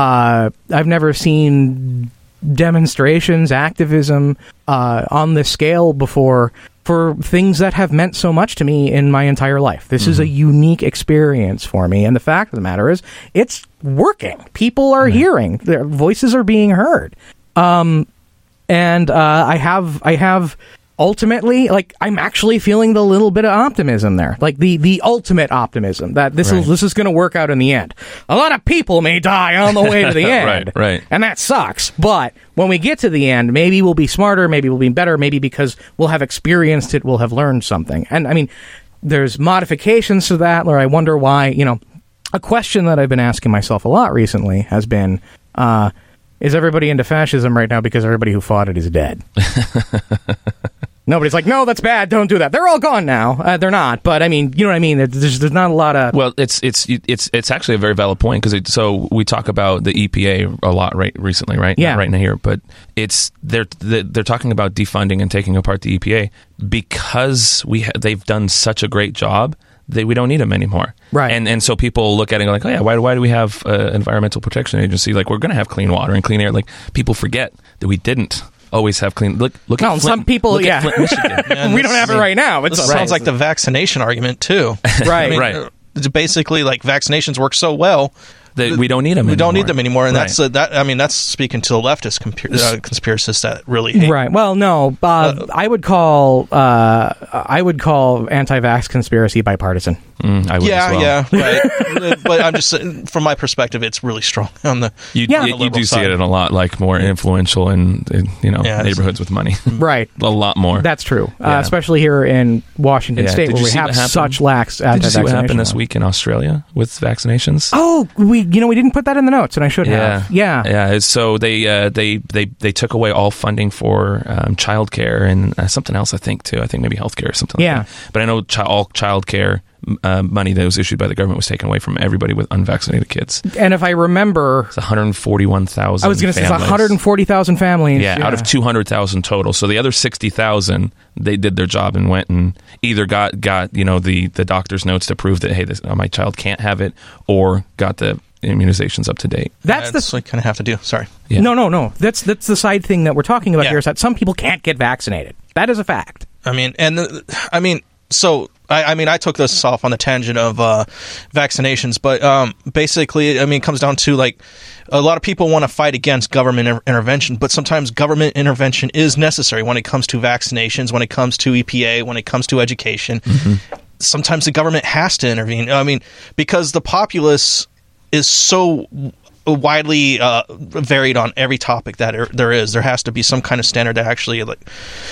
demonstrations, activism on this scale before for things that have meant so much to me in my entire life. This is a unique experience for me, and the fact of the matter is, it's working. People are hearing, their voices are being heard, and I have. Ultimately, I'm actually feeling the little bit of optimism there, like the ultimate optimism that this is going to work out in the end. A lot of people may die on the way to the end, right, and that sucks. But when we get to the end, maybe we'll be smarter, maybe we'll be better, maybe because we'll have experienced it, we'll have learned something. And I mean, there's modifications to that, where I wonder why. A question that I've been asking myself a lot recently has been, is everybody into fascism right now because everybody who fought it is dead? Nobody's like, no, that's bad, don't do that. They're all gone now. They're not, but I mean, you know what I mean? There's not a lot of... Well, it's actually a very valid point, because so we talk about the EPA a lot recently, right? Yeah. Not right now here, but they're talking about defunding and taking apart the EPA because they've done such a great job that we don't need them anymore. Right. And so people look at it and go like, oh yeah, why do we have an environmental protection agency? Like, we're going to have clean water and clean air. Like, people forget that we didn't always have clean. Look at Flint, some people. Look at Flint, Michigan. We don't have it right now. This sounds like the vaccination argument too. Right. Right. It's basically like vaccinations work so well that we don't need them. We anymore. don't need them anymore, and right. that's speaking to the leftist conspiracists that really hate. Right. Well, no, I would call anti-vax conspiracy bipartisan. I would as well. Yeah, right. But I'm just saying, from my perspective, it's really strong on the you do see it in a lot more influential in neighborhoods with money. Right. A lot more. That's true. Especially here in Washington State, where we have such lax anti-vaccination. Did you see what happened this week in Australia with vaccinations? Oh, we didn't put that in the notes, and I should have. Yeah. So they took away all funding for childcare and something else, I think, too. I think maybe healthcare or something like that. But I know all childcare money that was issued by the government was taken away from everybody with unvaccinated kids. And if I remember, it's 141,000. I was going to say it's 140,000 families. Yeah, out of 200,000 total. So the other 60,000, they did their job and went and either got the doctor's notes to prove that, hey, my child can't have it, or got the immunizations up to date. That's what you kind of have to do. Sorry. Yeah. No. That's the side thing that we're talking about here, is that some people can't get vaccinated. That is a fact. I took this off on the tangent of vaccinations, but basically, it comes down to, like, a lot of people want to fight against government intervention, but sometimes government intervention is necessary when it comes to vaccinations, when it comes to EPA, when it comes to education. Mm-hmm. Sometimes the government has to intervene. Because the populace is so widely varied on every topic that there is. There has to be some kind of standard that actually, like,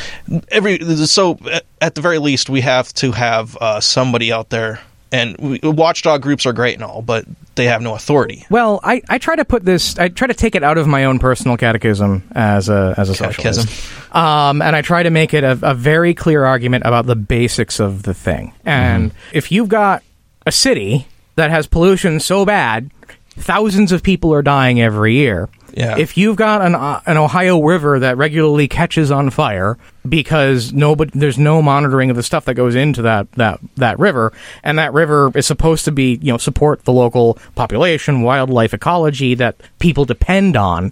so at the very least, we have to have somebody out there. And watchdog groups are great and all, but they have no authority. Well, I try to take it out of my own personal catechism as a socialist. And I try to make it a very clear argument about the basics of the thing. And if you've got a city that has pollution so bad, thousands of people are dying every year. Yeah. If you've got an Ohio River that regularly catches on fire because there's no monitoring of the stuff that goes into that river, and that river is supposed to be, support the local population, wildlife, ecology that people depend on.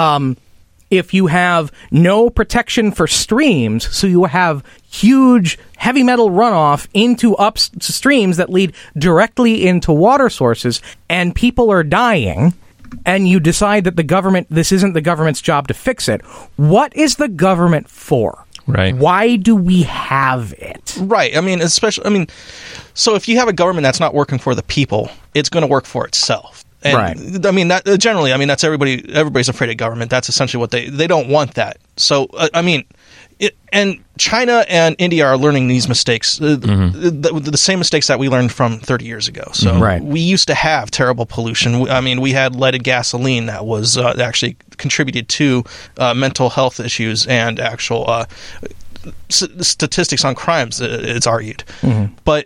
If you have no protection for streams, so you have huge heavy metal runoff into upstreams that lead directly into water sources, and people are dying, and you decide that this isn't the government's job to fix it, what is the government for? Right. Why do we have it? Right. So if you have a government that's not working for the people, it's going to work for itself. And, right. That generally, that's everybody's afraid of government. That's essentially what they don't want that. So, and China and India are learning these mistakes, the same mistakes that we learned from 30 years ago. So we used to have terrible pollution. We had leaded gasoline that was actually contributed to mental health issues and actual statistics on crimes, it's argued. Mm-hmm. But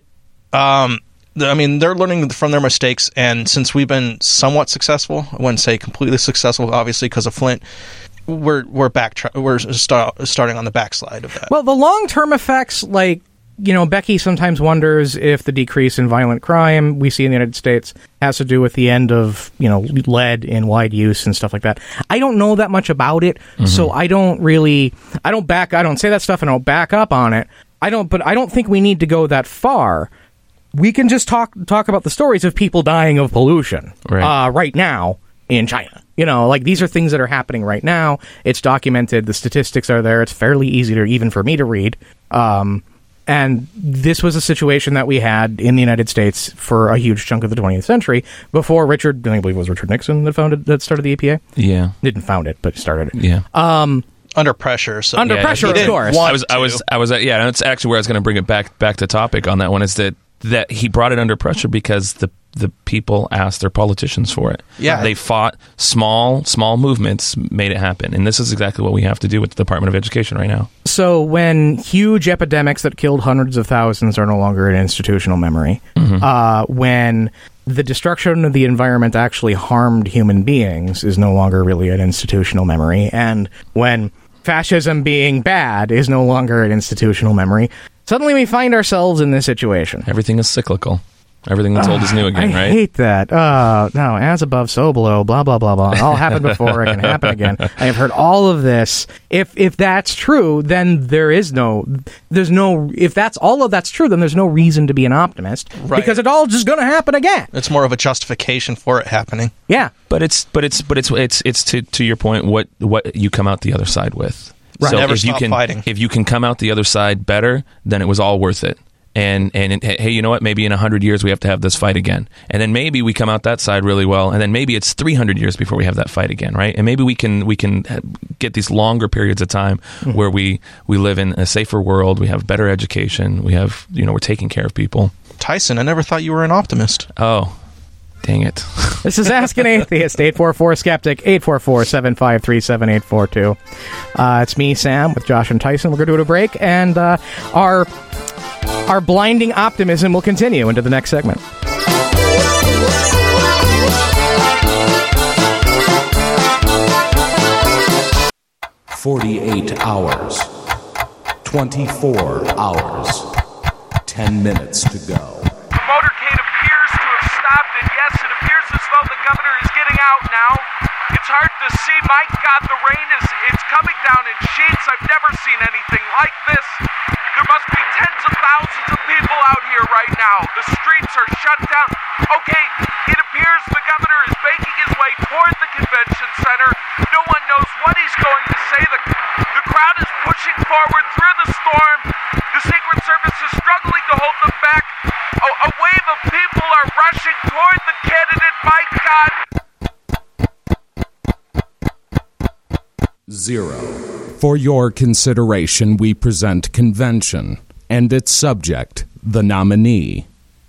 they're learning from their mistakes, and since we've been somewhat successful, I wouldn't say completely successful, obviously, because of Flint, we're starting on the backslide of that. Well, the long-term effects, like, Becky sometimes wonders if the decrease in violent crime we see in the United States has to do with the end of, lead in wide use and stuff like that. I don't know that much about it, so I don't say that stuff and I don't back up on it. But I don't think we need to go that far. We can just talk about the stories of people dying of pollution right now in China. These are things that are happening right now. It's documented. The statistics are there. It's fairly easy even for me to read. And this was a situation that we had in the United States for a huge chunk of the 20th century before I believe it was Richard Nixon that started the EPA. Yeah. Didn't found it, but started it. Yeah. Under pressure. Of course. That's actually where I was going to bring it back to topic on that one, is that he brought it under pressure because the people asked their politicians for it. Yeah. They fought small movements, made it happen. And this is exactly what we have to do with the Department of Education right now. So when huge epidemics that killed hundreds of thousands are no longer in institutional memory, when the destruction of the environment actually harmed human beings is no longer really an institutional memory, and when fascism being bad is no longer an institutional memory, suddenly we find ourselves in this situation. Everything is cyclical. Everything that's old is new again, right? I hate that. No, as above, so below, blah, blah, blah, blah. It all happened before, it can happen again. I have heard all of this. If that's true, then if all of that's true, then there's no reason to be an optimist. Right. Because it's all just going to happen again. It's more of a justification for it happening. Yeah. But it's to your point, what you come out the other side with. Right. So Never stop fighting. If you can come out the other side better, then it was all worth it. And hey, you know what? Maybe in 100 years we have to have this fight again, and then maybe we come out that side really well, and then maybe it's 300 years before we have that fight again, right? And maybe we can get these longer periods of time where we live in a safer world, we have better education, we have we're taking care of people. Tyson, I never thought you were an optimist. Oh, dang it! This is Ask an Atheist. 844-SKEPTIC. 844-753-7842. It's me, Sam, with Josh and Tyson. We're going to do a break, and our Our blinding optimism will continue into the next segment. 48 hours. 24 hours. 10 minutes to go. The motorcade appears to have stopped, and yes, it appears as though the governor is getting out now. It's hard to see. My God, the rain it's coming down in sheets. I've never seen anything like this. There must be tens of thousands of people out here right now. The streets are shut down. Okay, it appears the governor is making his way toward the convention center. No one knows what he's going to say. The crowd is pushing forward through the storm. The Secret Service is struggling to hold them back. A wave of people are rushing toward the candidate. My God. 0. For your consideration, we present Convention and its subject, the nominee,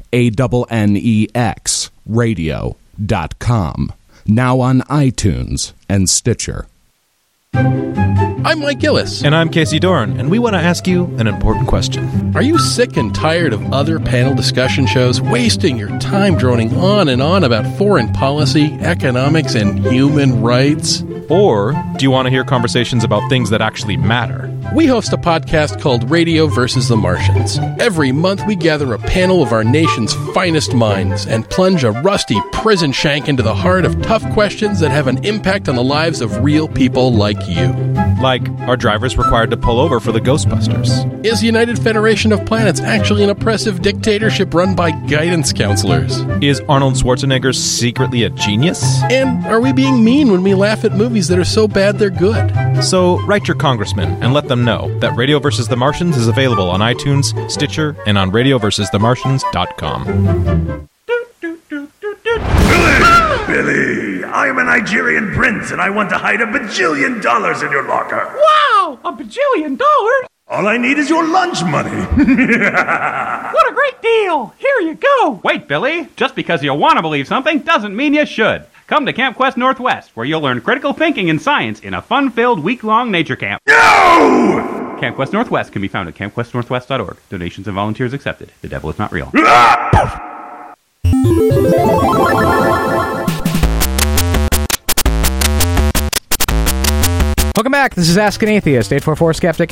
ANNEX Radio.com, now on iTunes and Stitcher. I'm Mike Gillis. And I'm Casey Doran, and we want to ask you an important question. Are you sick and tired of other panel discussion shows wasting your time droning on and on about foreign policy, economics, and human rights? Or do you want to hear conversations about things that actually matter? We host a podcast called Radio versus the Martians. Every month we gather a panel of our nation's finest minds and plunge a rusty prison shank into the heart of tough questions that have an impact on the lives of real people like you. Like, are drivers required to pull over for the Ghostbusters? Is the United Federation of Planets actually an oppressive dictatorship run by guidance counselors? Is Arnold Schwarzenegger secretly a genius? And are we being mean when we laugh at movies that are so bad they're good? So write your congressman and let them know that Radio vs. the Martians is available on iTunes, Stitcher, and on radioversusthemartians.com. Billy, I am a Nigerian prince, and I want to hide $1 bajillion in your locker. Wow, $1 bajillion? All I need is your lunch money. What a great deal. Here you go. Wait, Billy. Just because you want to believe something doesn't mean you should. Come to Camp Quest Northwest, where you'll learn critical thinking and science in a fun-filled week-long nature camp. No! Camp Quest Northwest can be found at campquestnorthwest.org. Donations and volunteers accepted. The devil is not real. Welcome back. This is Ask an Atheist, 844-SKEPTIC,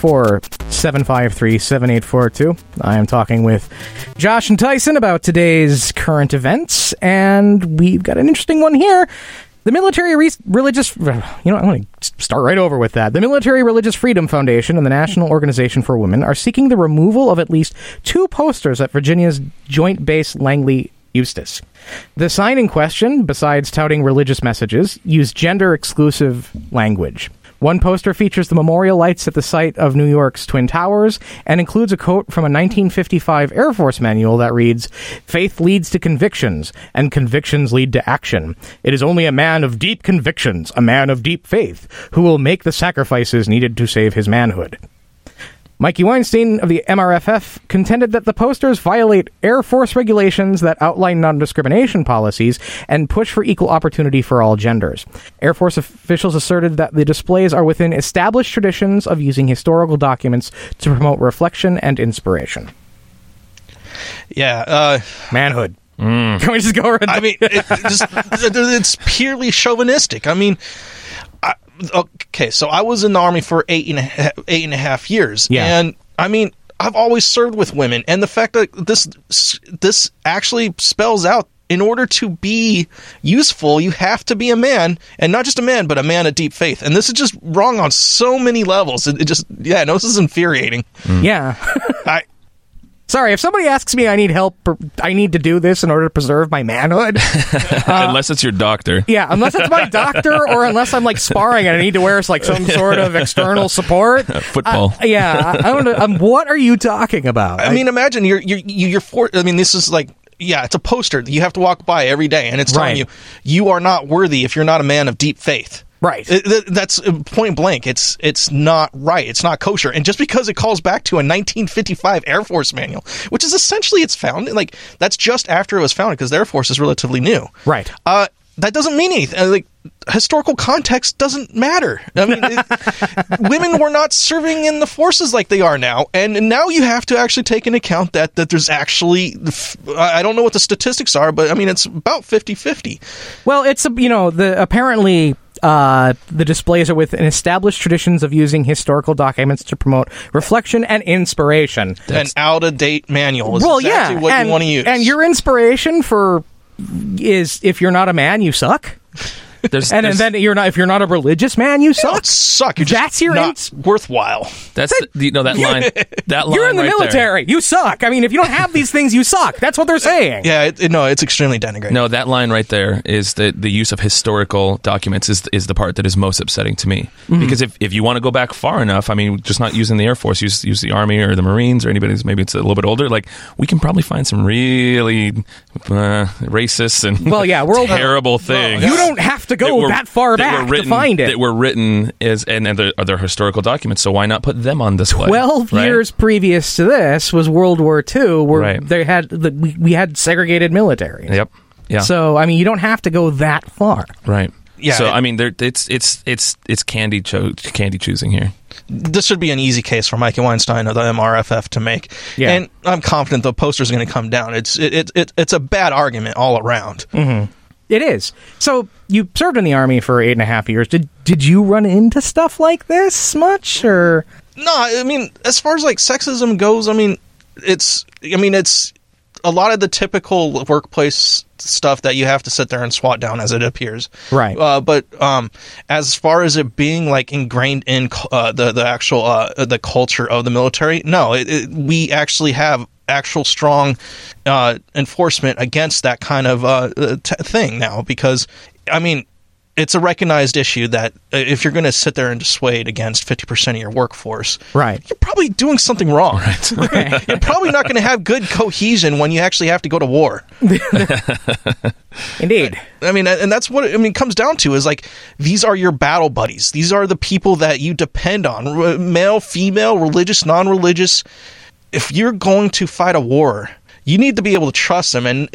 844-753-7842. I am talking with Josh and Tyson about today's current events, and we've got an interesting one here. The Military Religious... I'm going to start right over with that. The Military Religious Freedom Foundation and the National Organization for Women are seeking the removal of at least 2 posters at Virginia's Joint Base Langley Eustis. The sign in question, besides touting religious messages, use gender-exclusive language. One poster features the memorial lights at the site of New York's Twin Towers and includes a quote from a 1955 Air Force manual that reads, "Faith leads to convictions, and convictions lead to action. It is only a man of deep convictions, a man of deep faith, who will make the sacrifices needed to save his manhood." Mikey Weinstein of the MRFF contended that the posters violate Air Force regulations that outline non-discrimination policies and push for equal opportunity for all genders. Air Force officials asserted that the displays are within established traditions of using historical documents to promote reflection and inspiration. Yeah, manhood. Can we just go over that? I mean, it's purely chauvinistic. I mean... Okay, so I was in the Army for eight and a half years. Yeah. And, I mean, I've always served with women. And the fact that this actually spells out, in order to be useful, you have to be a man. And not just a man, but a man of deep faith. And this is just wrong on so many levels. This is infuriating. Yeah. Sorry, if somebody asks me I need help, I need to do this in order to preserve my manhood. Unless it's your doctor. Yeah, unless it's my doctor, or unless I'm like sparring and I need to wear like some sort of external support. Football. I don't know. What are you talking about? I mean, imagine you're I mean, this is like, yeah, it's a poster that you have to walk by every day, and it's telling you are not worthy if you're not a man of deep faith. Right. That's point blank. It's not right. It's not kosher. And just because it calls back to a 1955 Air Force manual, which is essentially it's founded, like, that's just after it was founded because the Air Force is relatively new. Right. that doesn't mean anything. Like, historical context doesn't matter. I mean, women were not serving in the forces like they are now, and now you have to actually take into account that there's actually, I don't know what the statistics are, but I mean, it's about 50-50. Well, it's apparently the displays are within established traditions of using historical documents to promote reflection and inspiration. An out-of-date manual is what you want to use. And your inspiration is, if you're not a man, you suck. And then if you're not a religious man, you suck. You don't suck. You're just not worthwhile. That's that line. That line. You're in the right military. There. You suck. I mean, if you don't have these things, you suck. That's what they're saying. Yeah, it's extremely denigrating. No, that line right there is the use of historical documents is the part that is most upsetting to me. Mm-hmm. Because if you want to go back far enough, I mean, just not using the Air Force, use the Army or the Marines or anybody who's maybe it's a little bit older. Like, we can probably find some really racist and terrible things. You don't have to go that far back to find it. That were written and they're historical documents, so why not put them on display? 12 years previous to this was World War II, where they had we had segregated military. Yep. Yeah. So I mean, you don't have to go that far. Right. Yeah. So I mean, it's candy choosing here. This should be an easy case for Mikey Weinstein of the MRFF to make. Yeah. And I'm confident the poster's going to come down. It's a bad argument all around. Mm-hmm. It is. So you served in the Army for 8.5 years. Did you run into stuff like this much, or? No, I mean, as far as like sexism goes, I mean, it's a lot of the typical workplace stuff that you have to sit there and swat down, as it appears. Right. But as far as it being like ingrained in the actual the culture of the military, no, we actually have actual strong enforcement against that kind of thing now, because I mean, it's a recognized issue that if you're going to sit there and dissuade against 50% of your workforce, right, you're probably doing something wrong. Right. You're probably not going to have good cohesion when you actually have to go to war. Indeed. I mean, and that's what it comes down to, is like, these are your battle buddies. These are the people that you depend on, male, female, religious, non-religious. If you're going to fight a war, you need to be able to trust them, and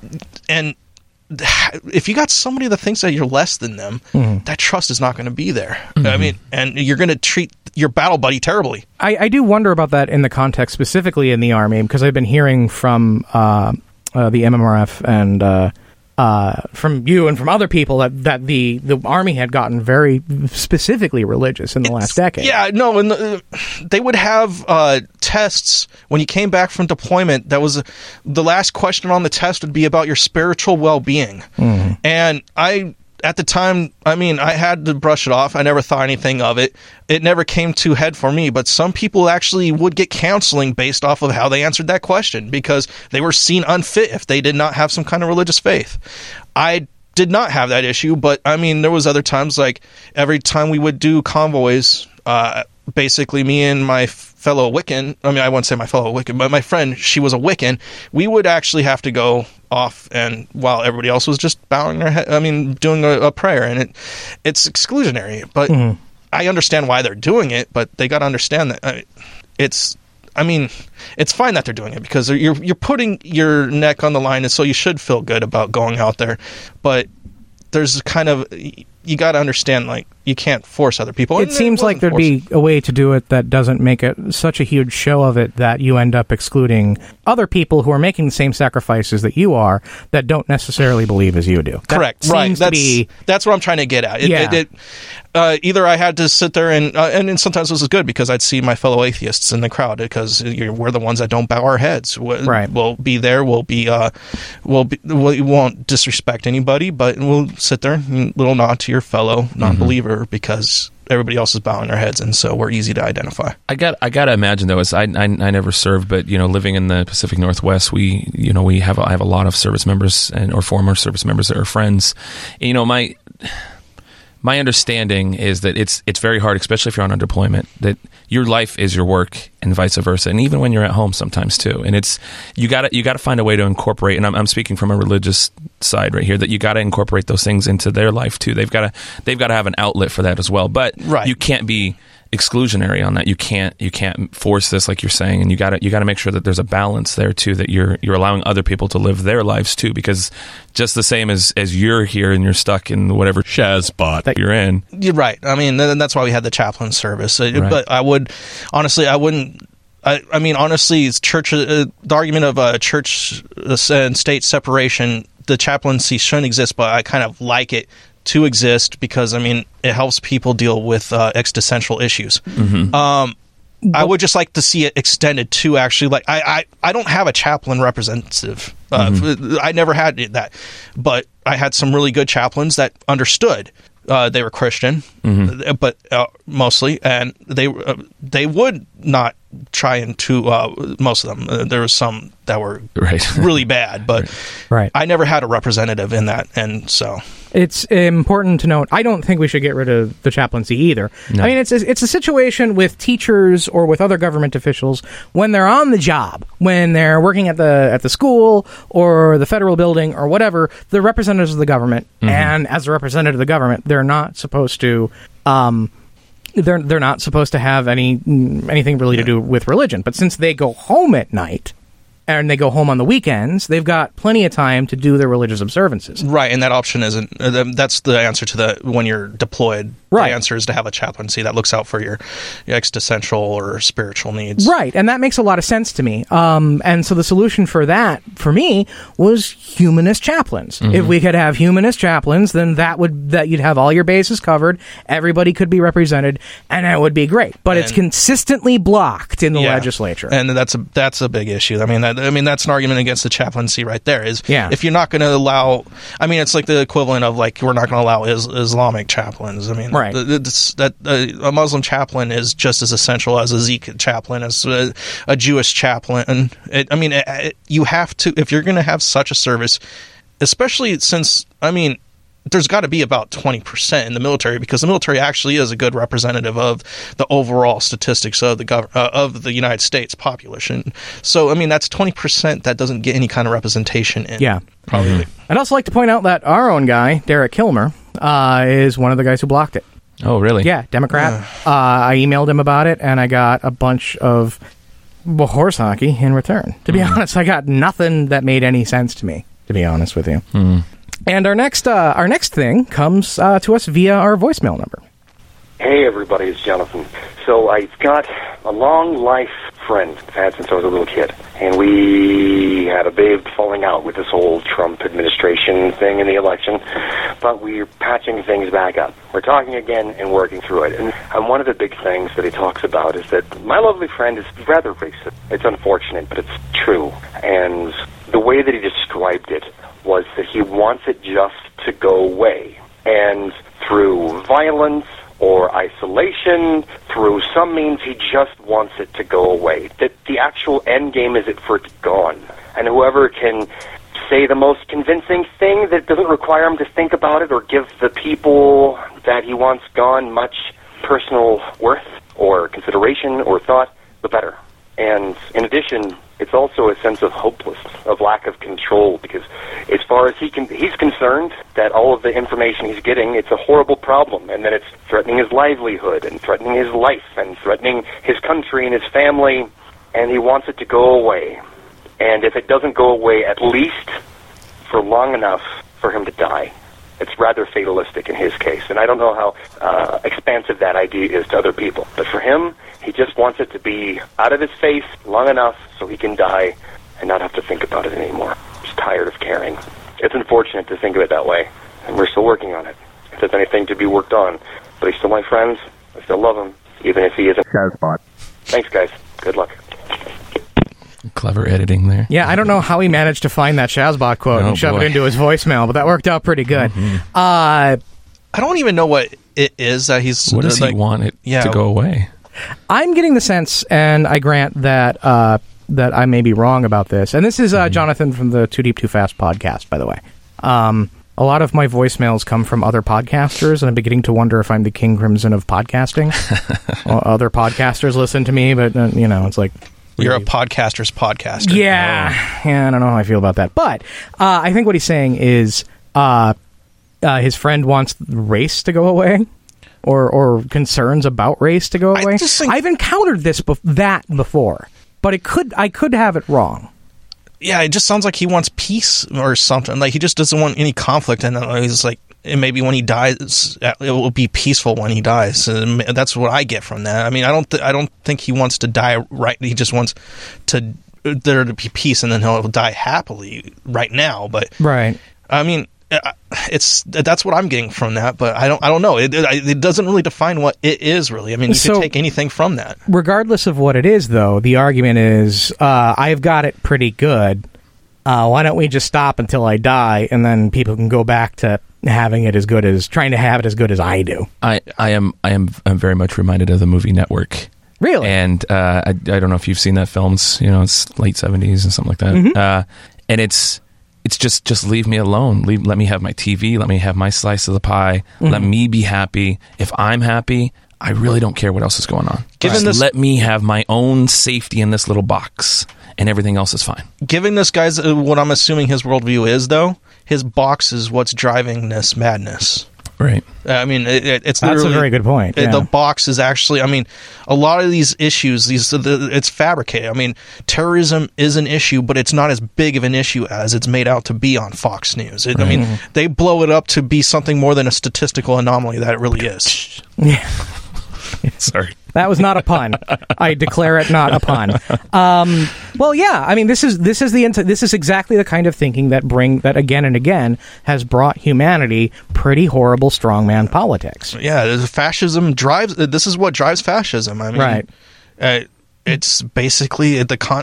if you got somebody that thinks that you're less than them, that trust is not going to be there. Mm-hmm. I mean, and you're going to treat your battle buddy terribly. I do wonder about that in the context, specifically in the Army, because I've been hearing from the MMRF and from you and from other people that the Army had gotten very specifically religious in the last decade. Yeah, no, and they would have tests when you came back from deployment. That was the last question on the test would be about your spiritual well-being. Mm-hmm. And at the time, I mean, I had to brush it off. I never thought anything of it. It never came to head for me, but some people actually would get counseling based off of how they answered that question, because they were seen unfit if they did not have some kind of religious faith. I did not have that issue, but I mean, there was other times, like every time we would do convoys, basically me and my fellow Wiccan, I mean, I wouldn't say my fellow Wiccan, but my friend, she was a Wiccan, we would actually have to go off, and while everybody else was just bowing their head, I mean, doing a prayer, and it's exclusionary, but I understand why they're doing it, but they got to understand that it's fine that they're doing it, because you're putting your neck on the line, and so you should feel good about going out there, but there's kind of, you got to understand, like, you can't force other people. It seems like there'd be a way to do it that doesn't make it such a huge show of it that you end up excluding other people who are making the same sacrifices that you are, that don't necessarily believe as you do. Correct. Right. That's what I'm trying to get at. Either I had to sit there and sometimes this is good, because I'd see my fellow atheists in the crowd, because we're the ones that don't bow our heads. Right. We'll be there. We won't disrespect anybody, but we'll sit there, little nod to your fellow non-believer, because everybody else is bowing their heads, and so we're easy to identify. I gotta imagine, though, as I never served, but living in the Pacific Northwest, we have a lot of service members or former service members that are friends. And, my understanding is that it's very hard, especially if you're on a deployment, that your life is your work and vice versa, and even when you're at home sometimes too. And it's you got to find a way to incorporate. And I'm speaking from a religious side right here, that you got to incorporate those things into their life too. They've got to have an outlet for that as well. But you can't be exclusionary on that. You can't force this, like you're saying, and you got to make sure that there's a balance there too, that you're allowing other people to live their lives too, because just the same as you're here and you're stuck in whatever Shazbot that you're in. You're right. I mean, that's why we had the chaplain service. But I wouldn't. I mean, honestly, it's the argument of church and state separation. The chaplaincy shouldn't exist, but I kind of like it to exist because, I mean, it helps people deal with existential issues. I would just like to see it extended to actually, like, I don't have a chaplain representative. I never had that, but I had some really good chaplains that understood. They were Christian, but mostly, and they would not try into most of them. There were some that were really bad, but I never had a representative in that, and so it's important to note. I don't think we should get rid of the chaplaincy either. No. I mean, it's a situation with teachers or with other government officials when they're on the job, when they're working at the school or the federal building or whatever. They're representatives of the government, and as a representative of the government, they're not supposed to. They're not supposed to have anything really to do with religion. But since they go home at night and they go home on the weekends, they've got plenty of time to do their religious observances. Right, and that option isn't. That's the answer to when you're deployed. Right. The answer is to have a chaplaincy that looks out for your existential or spiritual needs. Right, and that makes a lot of sense to me. And so the solution for that, for me, was humanist chaplains. If we could have humanist chaplains, then that you'd have all your bases covered, everybody could be represented, and it would be great. But it's consistently blocked in the legislature. And that's a big issue. I mean, that's an argument against the chaplaincy right there. If you're not going to allow, I mean, it's like the equivalent of, like, we're not going to allow Islamic chaplains. I mean, right. A Muslim chaplain is just as essential as a Sikh chaplain, as a Jewish chaplain. You have to, if you're going to have such a service, especially since, I mean, there's got to be about 20% in the military, because the military actually is a good representative of the overall statistics of the United States population. So, I mean, that's 20% that doesn't get any kind of representation in. Yeah. Probably. I'd also like to point out that our own guy, Derek Kilmer, is one of the guys who blocked it. Oh, really? Yeah, Democrat. I emailed him about it, and I got a bunch of horse hockey in return. To be honest, I got nothing that made any sense to me, to be honest with you. And our next thing comes to us via our voicemail number. Hey, everybody, it's Jonathan. So I've got a long life friend I've had since I was a little kid, and we had a big falling out with this whole Trump administration thing in the election, but we're patching things back up. We're talking again and working through it. And one of the big things that he talks about is that my lovely friend is rather racist. It's unfortunate, but it's true. And the way that he described it was that he wants it just to go away. And through violence or isolation, through some means, he just wants it to go away. That the actual end game is for it gone. And whoever can say the most convincing thing that doesn't require him to think about it or give the people that he wants gone much personal worth or consideration or thought, the better. And in addition, it's also a sense of hopelessness, of lack of control, because as far as he's concerned, that all of the information he's getting, it's a horrible problem, and that it's threatening his livelihood and threatening his life and threatening his country and his family, and he wants it to go away. And if it doesn't go away, at least for long enough for him to die. It's rather fatalistic in his case, and I don't know how expansive that idea is to other people. But for him, he just wants it to be out of his face long enough so he can die and not have to think about it anymore. He's tired of caring. It's unfortunate to think of it that way, and we're still working on it. If there's anything to be worked on, but he's still my friend. I still love him, even if he isn't. Shazbot. Thanks, guys. Good luck. Clever editing there. Yeah, I don't know how he managed to find that Shazbot quote and shove it into his voicemail, but that worked out pretty good. I don't even know what it is that he's... What does he want it to go away? I'm getting the sense, and I grant that that I may be wrong about this, and this is Jonathan from the Too Deep, Too Fast podcast, by the way. A lot of my voicemails come from other podcasters, and I'm beginning to wonder if I'm the King Crimson of podcasting. Other podcasters listen to me, but, it's like... You're a podcaster's podcaster. Yeah, I don't know how I feel about that. But I think what he's saying is his friend wants race to go away. or concerns about race to go away. I've encountered that before, but I could have it wrong. Yeah, it just sounds like he wants peace or something. Like he just doesn't want any conflict, and he's like, and maybe when he dies, it will be peaceful when he dies. And that's what I get from that. I mean, I don't think he wants to die right. He just wants there to be peace, and then he'll die happily right now. But right, I mean, that's what I'm getting from that. But I don't know. It doesn't really define what it is really. I mean, you could take anything from that. Regardless of what it is, though, the argument is, I've got it pretty good. Why don't we just stop until I die, and then people can go back to trying to have it as good as I do. I am very much reminded of the movie Network. Really? And I don't know if you've seen that film. It's late 70s and something like that. Mm-hmm. And it's just leave me alone. Let me have my TV. Let me have my slice of the pie. Mm-hmm. Let me be happy. If I'm happy, I really don't care what else is going on. Let me have my own safety in this little box, and everything else is fine. Given this guy's what I'm assuming his worldview is, though, his box is what's driving this madness. Right. I mean, it's that's a very good point. Yeah. The box is actually, I mean, a lot of these issues, it's fabricated. I mean, terrorism is an issue, but it's not as big of an issue as it's made out to be on Fox News. I mean, they blow it up to be something more than a statistical anomaly that it really is. Yeah. Sorry. That was not a pun. I declare it not a pun. Well, yeah. I mean, this is exactly the kind of thinking that again and again has brought humanity pretty horrible strongman politics. Yeah, fascism drives. This is what drives fascism. I mean, right. It's basically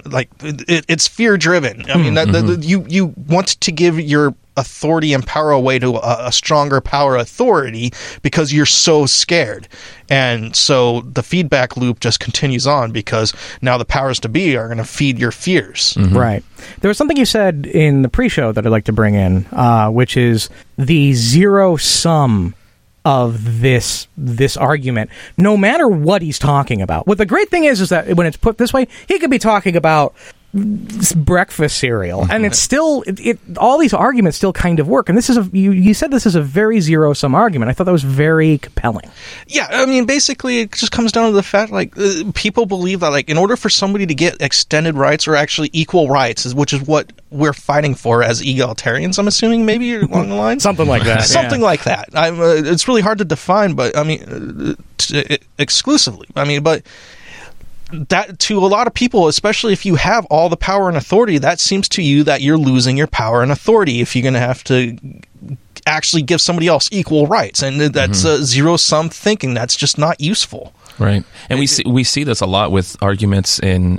it's fear driven. I mean, you want to give your authority and power away to a stronger power authority because you're so scared, and so the feedback loop just continues on because now the powers to be are going to feed your fears. Mm-hmm. Right. There was something you said in the pre-show that I'd like to bring in, which is the zero sum of this argument, no matter what he's talking about. What the great thing is that when it's put this way, he could be talking about breakfast cereal, and it's still all these arguments still kind of work. And this is you said this is a very zero sum argument. I thought that was very compelling. Yeah, I mean, basically, it just comes down to the fact people believe that in order for somebody to get extended rights or actually equal rights, which is what we're fighting for as egalitarians, I'm assuming maybe along the line, something like that. Something like that. It's really hard to define, but I mean, exclusively. I mean, but. That to a lot of people, especially if you have all the power and authority, that seems to you that you're losing your power and authority if you're going to have to actually give somebody else equal rights, and that's zero sum thinking. That's just not useful. Right, and we see this a lot with arguments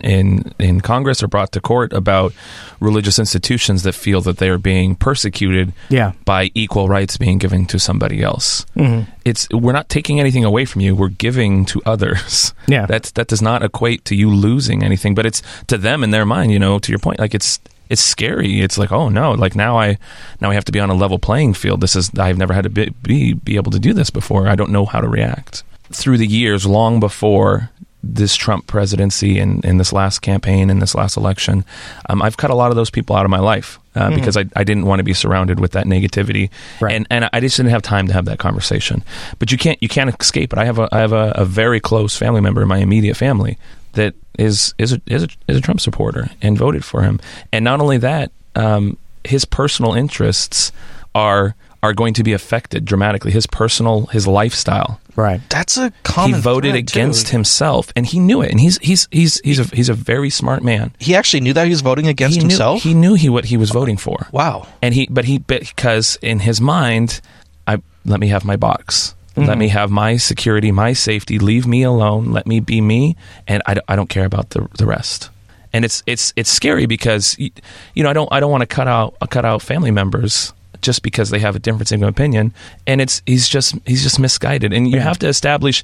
in Congress or brought to court about religious institutions that feel that they are being persecuted by equal rights being given to somebody else. Mm-hmm. We're not taking anything away from you; we're giving to others. Yeah, that does not equate to you losing anything, but it's to them in their mind. To your point, it's scary. It's like, oh no, now I have to be on a level playing field. I've never had to be able to do this before. I don't know how to react. Through the years, long before this Trump presidency and this last campaign and this last election, I've cut a lot of those people out of my life because I didn't want to be surrounded with that negativity, and I just didn't have time to have that conversation. But you can't escape it. I have a very close family member in my immediate family that is a Trump supporter and voted for him, and not only that, his personal interests are going to be affected dramatically. His lifestyle. Right. That's a common. He voted against himself, and he knew it. And he's a very smart man. He actually knew that he was voting against himself. He knew what he was voting for. Wow. And because in his mind, let me have my box. Mm-hmm. Let me have my security, my safety. Leave me alone. Let me be me, and I don't care about the rest. And it's scary because I don't want to cut out family members just because they have a difference in opinion, and he's just misguided. And you have to establish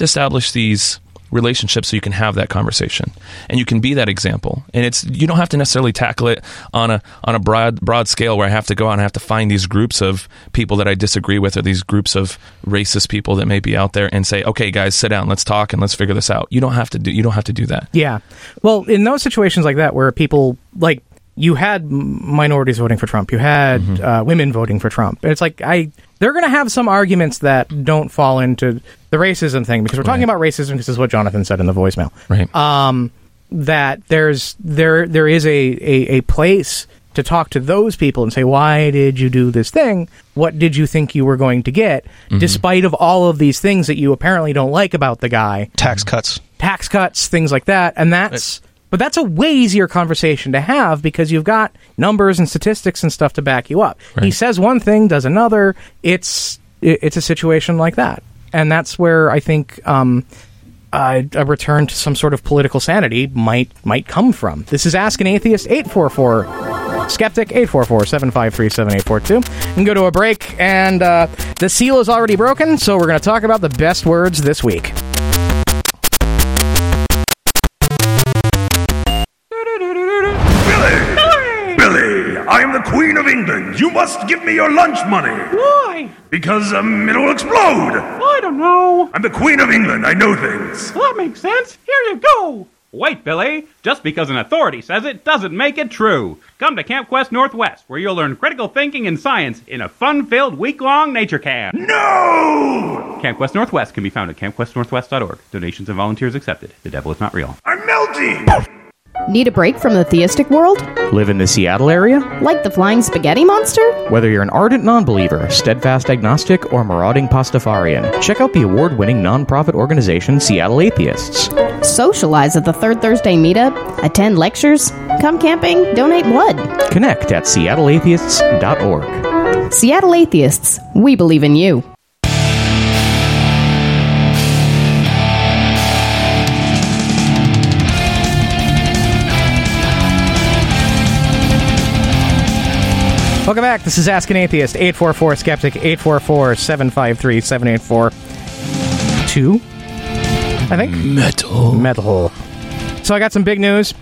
these relationships so you can have that conversation and you can be that example. And you don't have to necessarily tackle it on a broad scale where I have to go out and I have to find these groups of people that I disagree with or these groups of racist people that may be out there and say, okay, guys, sit down, let's talk and let's figure this out. You don't have to do that. Yeah. Well, in those situations like that where people you had minorities voting for Trump. You had women voting for Trump. It's like they're going to have some arguments that don't fall into the racism thing, because we're talking about racism. This is what Jonathan said in the voicemail. Right. That there is a place to talk to those people and say, why did you do this thing? What did you think you were going to get, despite of all of these things that you apparently don't like about the guy? Tax cuts, things like that. And but that's a way easier conversation to have, because you've got numbers and statistics and stuff to back you up. Right. He says one thing, does another. It's a situation like that. And that's where I think a return to some sort of political sanity might come from. This is Ask an Atheist, 844-SKEPTIC, 844-753-7842. And go to a break, and the seal is already broken, so we're going to talk about the best words this week. Billy, I am the Queen of England. You must give me your lunch money. Why? Because it will explode. I don't know. I'm the Queen of England. I know things. Well, that makes sense. Here you go. Wait, Billy. Just because an authority says it doesn't make it true. Come to Camp Quest Northwest, where you'll learn critical thinking and science in a fun-filled week-long nature camp. No! Camp Quest Northwest can be found at campquestnorthwest.org. Donations and volunteers accepted. The devil is not real. I'm melting! Need a break from the theistic world? Live in the Seattle area? Like the flying spaghetti monster? Whether you're an ardent non-believer, steadfast agnostic, or marauding Pastafarian, check out the award-winning nonprofit organization Seattle Atheists. Socialize at the Third Thursday meetup, attend lectures, come camping, donate blood. Connect at seattleatheists.org. Seattle Atheists, we believe in you. Welcome back. This is Ask an Atheist, 844-SKEPTIC, 844-753-7842. I think. Metal. So I got some big news.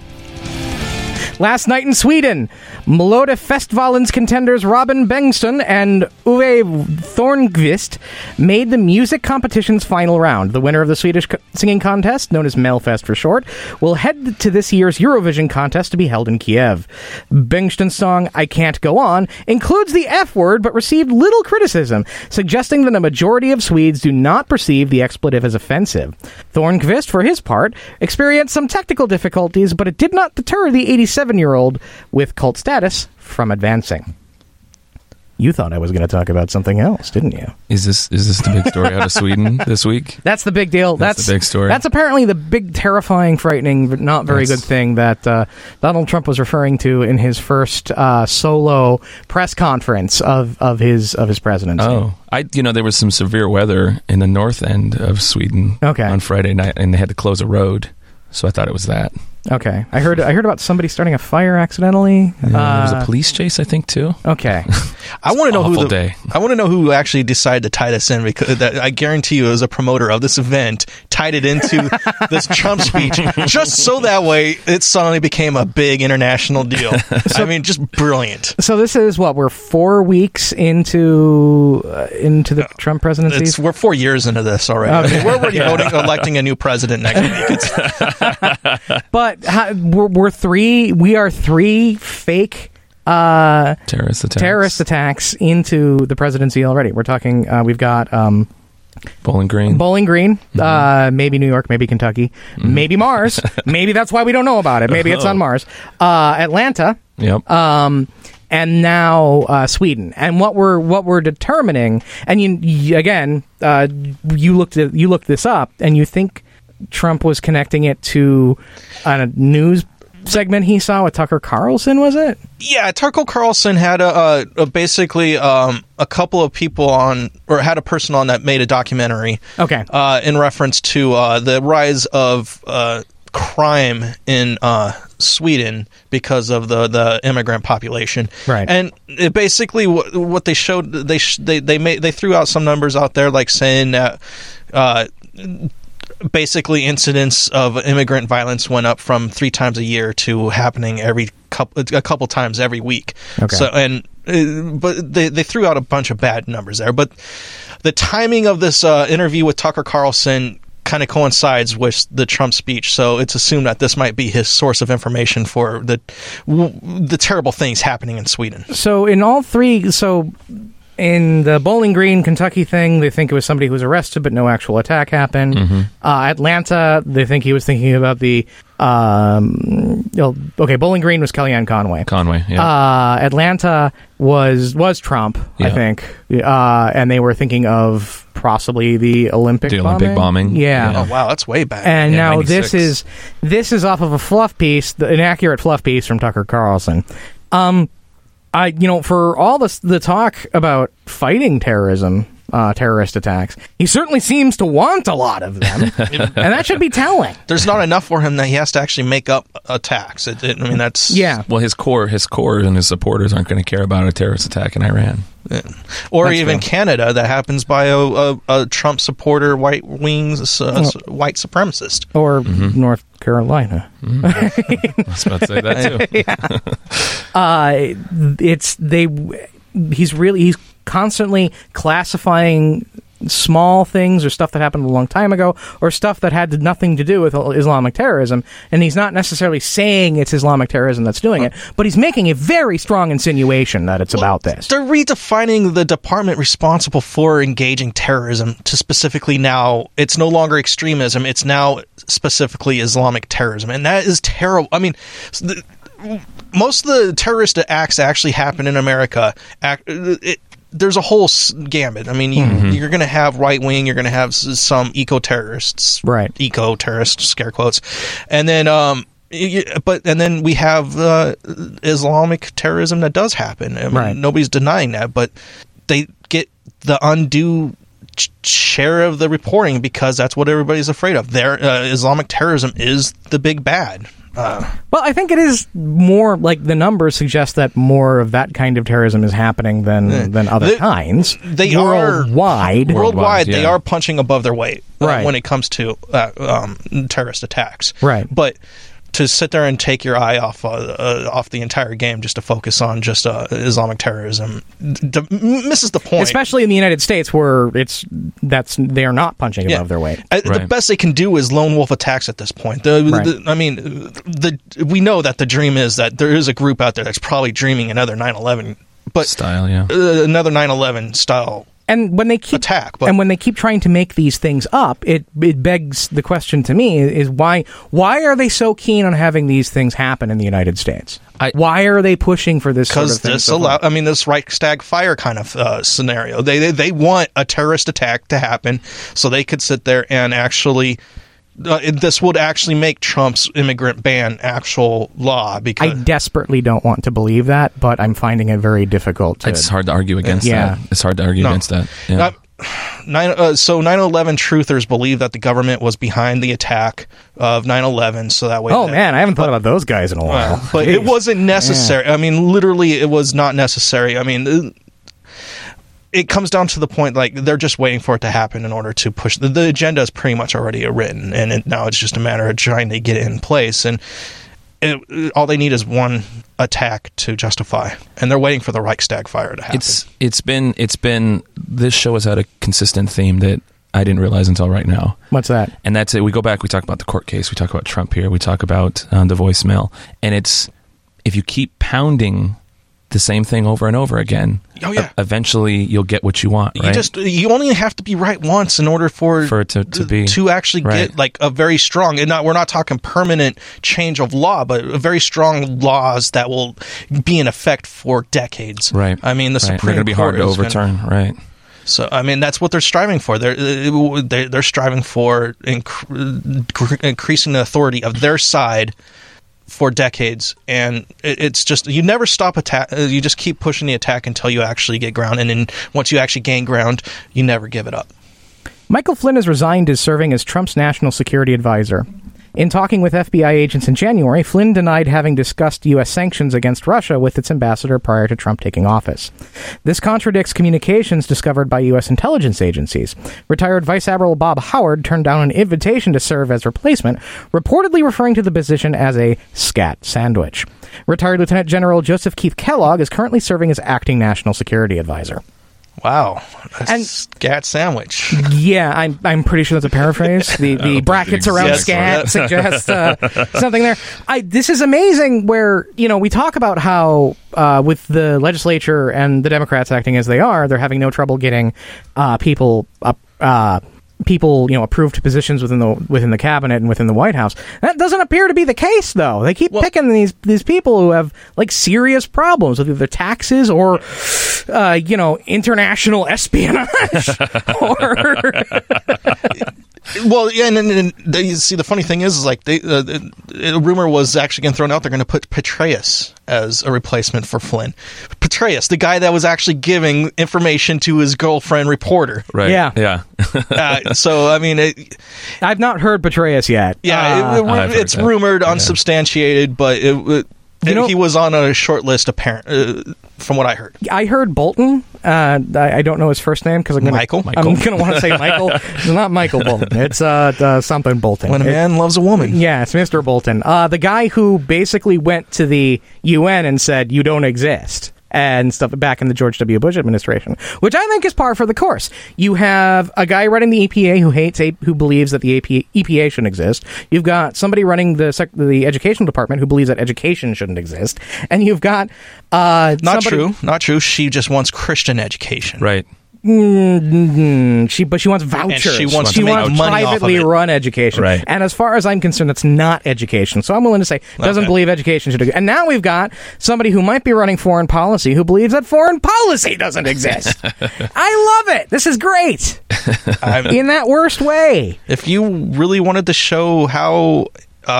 Last night in Sweden, Melodifestivalens contenders Robin Bengtsson and Uwe Thornqvist made the music competition's final round. The winner of the Swedish singing contest, known as Melfest for short, will head to this year's Eurovision contest to be held in Kiev. Bengtsson's song, I Can't Go On, includes the F word, but received little criticism, suggesting that a majority of Swedes do not perceive the expletive as offensive. Thornqvist, for his part, experienced some technical difficulties, but it did not deter the 87-year-old with cult status from advancing. You thought I was going to talk about something else, didn't you? Is this the big story out of Sweden this week? That's the big deal. That's the big story. That's apparently the big, terrifying, frightening, but not very good thing that Donald Trump was referring to in his first solo press conference of his presidency. Oh, there was some severe weather in the north end of Sweden on Friday night, and they had to close a road. So I thought it was that. Okay. I heard about somebody starting a fire accidentally. There was a police chase, I think, too. Okay. I want to know who actually decided to tie this in, because I guarantee you, as a promoter of this event, tied it into this Trump speech just so that way it suddenly became a big international deal. Just brilliant. So this is what, we're 4 weeks into the Trump presidency. We're 4 years into this already. Okay. We're already electing a new president next week. But we are three fake terrorist attacks into the presidency already. We're talking. We've got Bowling Green, maybe New York, maybe Kentucky, maybe Mars. Maybe that's why we don't know about it. Maybe it's on Mars. Atlanta. Yep. And now Sweden. And what we're determining, and you looked this up, and you think Trump was connecting it to a news segment he saw with Tucker Carlson, was it? Yeah, Tucker Carlson had basically a couple of people on, or had a person on that made a documentary. Okay. In reference to the rise of crime in Sweden because of the immigrant population. Right. And it basically what they showed, they threw out some numbers out there, like saying that basically incidents of immigrant violence went up from 3 times a year to happening a couple times every week. Okay. So but they threw out a bunch of bad numbers there. But the timing of this interview with Tucker Carlson kind of coincides with the Trump speech, so it's assumed that this might be his source of information for the terrible things happening in Sweden. So in all three, in the Bowling Green, Kentucky thing, they think it was somebody who was arrested, but no actual attack happened. Mm-hmm. Atlanta, they think he was thinking about the... Bowling Green was Kellyanne Conway. Yeah. Atlanta was Trump, I think. And they were thinking of possibly the Olympic bombing. Yeah. Oh, wow, that's way back. And now 96. this is off of a fluff piece, an accurate fluff piece from Tucker Carlson. For all the talk about fighting terrorism, terrorist attacks, he certainly seems to want a lot of them, and that should be telling. There's not enough for him that he has to actually make up attacks. That's... Yeah. Well, his core and his supporters aren't going to care about a terrorist attack in Iran. Yeah. Or That's even true. Canada, that happens by a Trump supporter, white wings, white supremacist. Or North Carolina. I was about to say that too. He's constantly classifying small things or stuff that happened a long time ago or stuff that had nothing to do with Islamic terrorism, and he's not necessarily saying it's Islamic terrorism that's doing it, but he's making a very strong insinuation that it's about this. They're redefining the department responsible for engaging terrorism to specifically now, it's no longer extremism, it's now specifically Islamic terrorism, and that is terrible. I mean, most of the terrorist acts actually happen in America. There's a whole gambit. I mean, you're going to have right wing, you're going to have some eco-terrorists, right? Eco-terrorists, scare quotes, and then then we have Islamic terrorism that does happen. I mean, right. Nobody's denying that, but they get the undue share of the reporting because that's what everybody's afraid of. Islamic terrorism is the big bad. Well, I think it is more like the numbers suggest that more of that kind of terrorism is happening than other kinds. They worldwide. They are punching above their weight when it comes to terrorist attacks. Right. But to sit there and take your eye off the entire game just to focus on just Islamic terrorism misses the point. Especially in the United States, where they are not punching above their weight. The best they can do is lone wolf attacks at this point. We know that the dream is that there is a group out there that's probably dreaming another 9/11 style, another 9/11 style. And when they keep when they keep trying to make these things up, it begs the question to me is why are they so keen on having these things happen in the United States? Why are they pushing for this sort of thing? Because this Reichstag fire kind of scenario. They want a terrorist attack to happen so they could sit there and actually. This would actually make Trump's immigrant ban actual law. Because I desperately don't want to believe that, but I'm finding it very difficult. It's hard to argue against that. It's hard to argue against that. Yeah. 9/11 truthers believe that the government was behind the attack of 9/11, so that way. Oh man, I haven't thought about those guys in a while. But it wasn't necessary. Yeah. I mean, literally, it was not necessary. I mean. It comes down to the point, like, they're just waiting for it to happen in order to push. The agenda is pretty much already written, and now it's just a matter of trying to get it in place. And all they need is one attack to justify, and they're waiting for the Reichstag fire to happen. It's been this show has had a consistent theme that I didn't realize until right now. What's that? And that's it. We go back, we talk about the court case, we talk about Trump here, we talk about the voicemail, and it's if you keep pounding the same thing over and over again, eventually you'll get what you want, right? You only have to be right once in order for it to actually get like a very strong, and we're not talking permanent change of law, but very strong laws that will be in effect for decades. Right. I mean, the Supreme Court, they're going to be hard to overturn, right? So, I mean, that's what they're striving for. They're striving for increasing the authority of their side for decades, and it's just you never stop attack. You just keep pushing the attack until you actually get ground, and then once you actually gain ground, you never give it up. Michael Flynn has resigned as serving as Trump's national security advisor. In talking with FBI agents in January, Flynn denied having discussed U.S. sanctions against Russia with its ambassador prior to Trump taking office. This contradicts communications discovered by U.S. intelligence agencies. Retired Vice Admiral Bob Howard turned down an invitation to serve as replacement, reportedly referring to the position as a scat sandwich. Retired Lieutenant General Joseph Keith Kellogg is currently serving as acting national security advisor. Wow. A scat sandwich. Yeah, I'm pretty sure that's a paraphrase. The brackets around scat suggest something there. This is amazing where, we talk about how with the legislature and the Democrats acting as they are, they're having no trouble getting people approved to positions within the cabinet and within the White House. That doesn't appear to be the case, though. They keep picking these people who have serious problems with either taxes or international espionage. Well, yeah, and you see, the funny thing is like a rumor was actually getting thrown out. They're going to put Petraeus as a replacement for Flynn. Petraeus, the guy that was actually giving information to his girlfriend reporter. Right. Yeah. So, I mean, I've not heard Petraeus yet. Yeah, it's rumored, unsubstantiated, but he was on a short list, from what I heard. I heard Bolton. I don't know his first name because I'm going to want to say Michael. It's not Michael Bolton. It's something Bolton. When a man loves a woman. Yeah, it's Mr. Bolton. The guy who basically went to the UN and said, "You don't exist." And stuff back in the George W. Bush administration, which I think is par for the course. You have a guy running the EPA who believes that the EPA shouldn't exist. You've got somebody running the education department who believes that education shouldn't exist, and you've got not true. She just wants Christian education, right? She wants vouchers. And she wants money privately run education. Right. And as far as I'm concerned, that's not education. So I'm willing to say doesn't believe education should exist. And now we've got somebody who might be running foreign policy who believes that foreign policy doesn't exist. I love it. This is great. In that worst way. If you really wanted to show how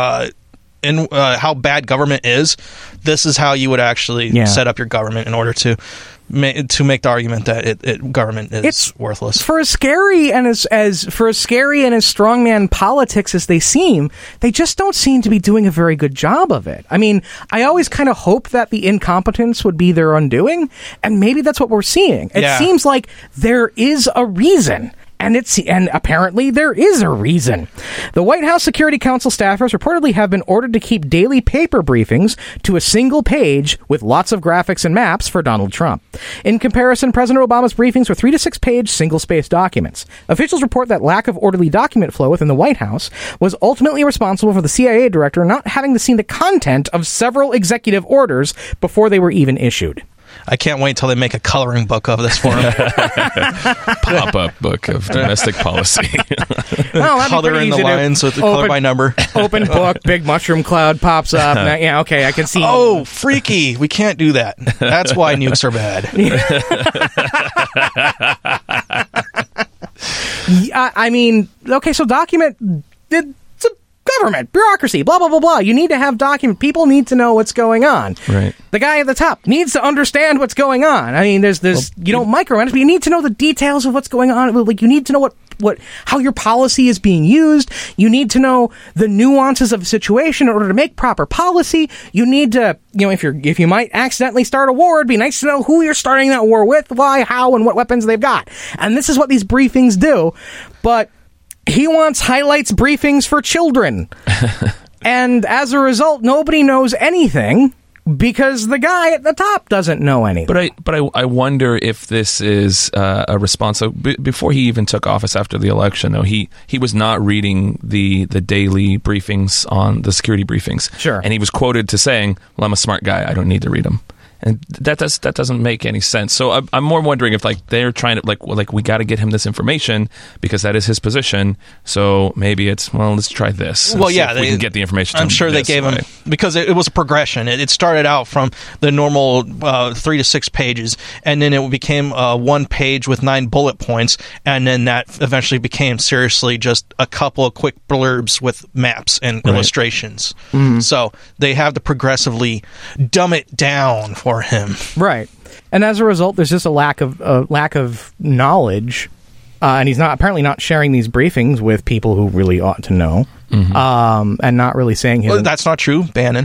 bad government is, this is how you would actually set up your government in order to make the argument that government is worthless. For as scary and as strongman politics as they seem, they just don't seem to be doing a very good job of it. I mean, I always kind of hope that the incompetence would be their undoing, and maybe that's what we're seeing. It seems like there is a reason. And apparently there is a reason. The White House Security Council staffers reportedly have been ordered to keep daily paper briefings to a single page with lots of graphics and maps for Donald Trump. In comparison, President Obama's briefings were 3 to 6 page single-spaced documents. Officials report that lack of orderly document flow within the White House was ultimately responsible for the CIA director not having seen the content of several executive orders before they were even issued. I can't wait until they make a coloring book of this for him. Pop-up book of domestic policy. Color in the lines with the color by number. Open book, big mushroom cloud pops up. Yeah, okay, I can see. Oh, freaky. We can't do that. That's why nukes are bad. I mean, okay, so document... It's a government, bureaucracy, blah, blah, blah, blah. You need to have document. People need to know what's going on. Right. The guy at the top needs to understand what's going on. I mean, you don't micromanage, but you need to know the details of what's going on. Like, you need to know how your policy is being used. You need to know the nuances of a situation in order to make proper policy. You need to, if you might accidentally start a war, it'd be nice to know who you're starting that war with, why, how, and what weapons they've got. And this is what these briefings do. But he wants highlights briefings for children. And as a result, nobody knows anything because the guy at the top doesn't know anything. But I wonder if this is a response. So before he even took office after the election, though, he was not reading the daily briefings on the security briefings. Sure. And he was quoted to saying, "Well, I'm a smart guy. I don't need to read them." And that doesn't make any sense. So I'm more wondering if they're trying to we got to get him this information because that is his position. So maybe it's let's try this. Well, yeah, we can get the information. I'm sure they gave him because it was a progression. It started out from the normal 3 to 6 pages, and then it became 1 page with 9 bullet points, and then that eventually became seriously just a couple of quick blurbs with maps and illustrations. Mm-hmm. So they have to progressively dumb it down for him, right? And as a result, there's just a lack of knowledge, and he's apparently not sharing these briefings with people who really ought to know, and not really saying his. Well, that's not true, Bannon.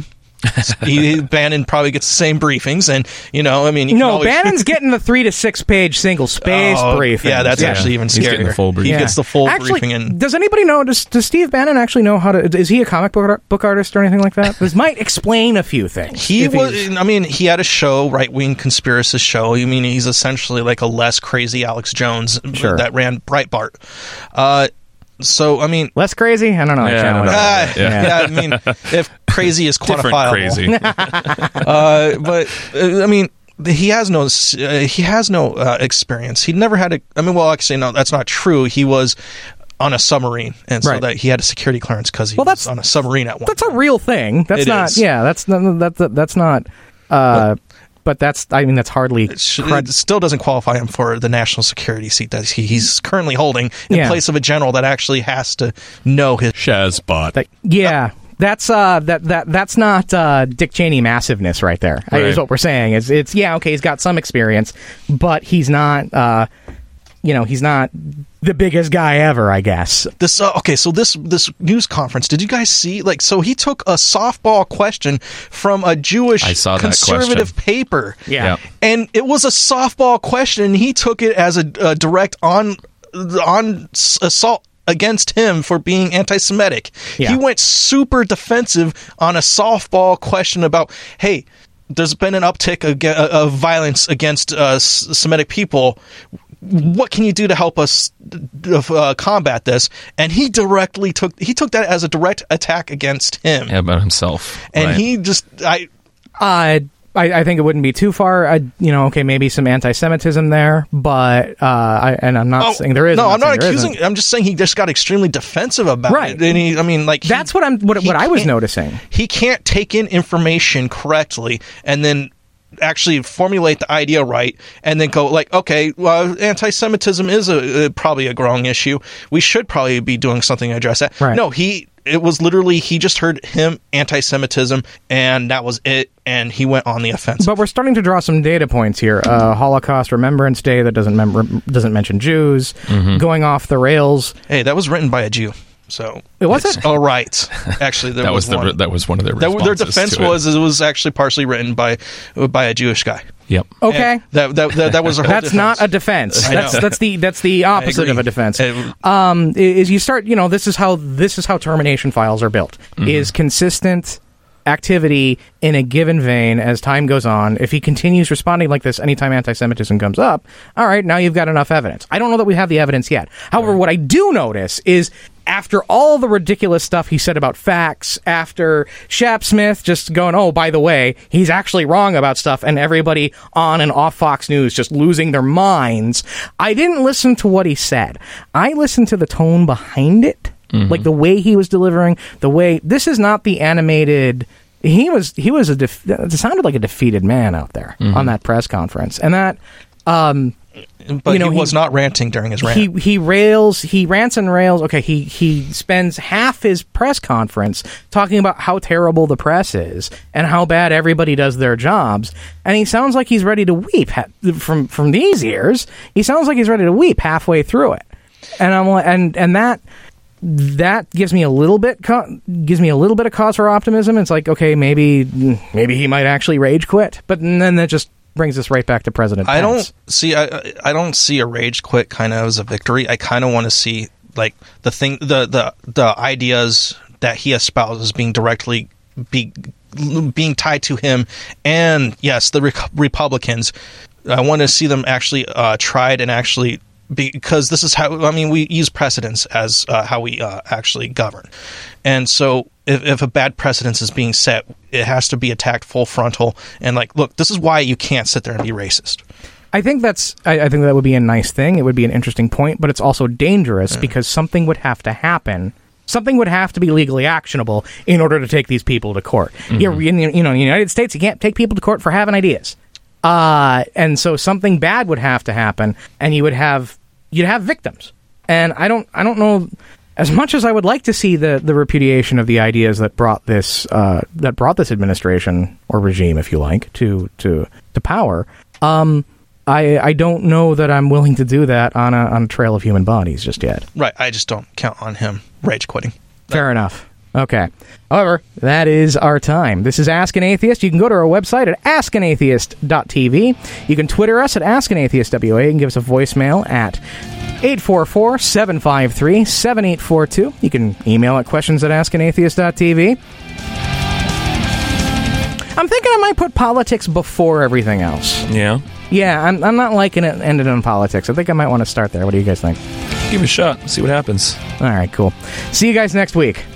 Bannon probably gets the same briefings, and Bannon's getting the 3 to 6 page single space briefing. Yeah, that's actually even scarier. He's getting the full briefing. He gets the full briefing. And does anybody know? Does Steve Bannon actually know how to? Is he a comic book artist or anything like that? This might explain a few things. He had a show, right wing conspiracist show. I mean, he's essentially like a less crazy Alex Jones that ran Breitbart. So, I mean... Less crazy? I don't know. I mean, if crazy is quantifiable. Different crazy. But, I mean, he has no experience. He never had actually, no, that's not true. He was on a submarine, and so that he had a security clearance because he was on a submarine at one That's time. A real thing. That's not... Yeah, that's not... But that's hardly... It still doesn't qualify him for the national security seat that he's currently holding in place of a general that actually has to know his... Shazbot. That's not Dick Cheney massiveness right there, is what we're saying. It's he's got some experience, but he's not... he's not the biggest guy ever, I guess. So this news conference, did you guys see? So he took a softball question from a Jewish conservative paper. Yeah. And it was a softball question, and he took it as a direct on assault against him for being anti-Semitic. Yeah. He went super defensive on a softball question about, hey, there's been an uptick of violence against Semitic people. What can you do to help us combat this? And he took that as a direct attack against him. Yeah, about himself. And he just I think it wouldn't be too far. Maybe some anti-Semitism there, but I'm not saying there is. No, I'm not accusing. I'm just saying he just got extremely defensive about it. And that's what I was noticing. He can't take in information correctly and then actually formulate the idea right and then go anti-Semitism is probably a growing issue. We should probably be doing something to address that. Right. No, it was literally, he just heard him anti-Semitism and that was it, and he went on the offensive. But we're starting to draw some data points here. Holocaust Remembrance Day that doesn't mention Jews, going off the rails. Hey, that was written by a Jew. So it wasn't. Oh, right. Actually, that was one of their responses. Their defense it was actually partially written by a Jewish guy. Yep. Okay. And that was a whole That's defense. Not a defense. That's the opposite of a defense. Is you start. This is how termination files are built. Is consistent activity in a given vein as time goes on. If he continues responding like this anytime anti-Semitism comes up, all right, now you've got enough evidence. I don't know that we have the evidence yet. However, what I do notice is after all the ridiculous stuff he said about facts, after Shap Smith just going, oh, by the way, he's actually wrong about stuff, and everybody on and off Fox News just losing their minds, I didn't listen to what he said. I listened to the tone behind it. Like the way he was delivering, this is not the animated. It sounded like a defeated man out there on that press conference, and that. But he was not ranting during his rant. He rants and rails. Okay, he spends half his press conference talking about how terrible the press is and how bad everybody does their jobs, and he sounds like he's ready to weep from these ears. He sounds like he's ready to weep halfway through it, and I'm like, and that gives me a little bit of cause for optimism. It's like, okay, maybe he might actually rage quit, but then that just brings us right back to President Pence. I don't see a rage quit kind of as a victory. I kind of want to see like the ideas that he espouses being directly being tied to him, and yes, the Republicans. I want to see them actually tried and actually. Because this is how, we use precedents as how we actually govern. And so if a bad precedence is being set, it has to be attacked full frontal. And look, this is why you can't sit there and be racist. I think that would be a nice thing. It would be an interesting point, but it's also dangerous because something would have to happen. Something would have to be legally actionable in order to take these people to court. In the United States, you can't take people to court for having ideas. And so something bad would have to happen, and you'd have victims. And I don't know, as much as I would like to see the repudiation of the ideas that brought this administration or regime, if you like, to power. I don't know that I'm willing to do that on a trail of human bodies just yet. Right. I just don't count on him rage quitting. Fair enough. Okay. However, that is our time. This is Ask an Atheist. You can go to our website at askanatheist.tv. You can Twitter us at askanatheistwa. You can give us a voicemail at 844-753-7842. You can email at questions at askanatheist.tv. I'm thinking I might put politics before everything else. Yeah? Yeah, I'm not liking it ended on politics. I think I might want to start there. What do you guys think? Give it a shot. See what happens. All right, cool. See you guys next week.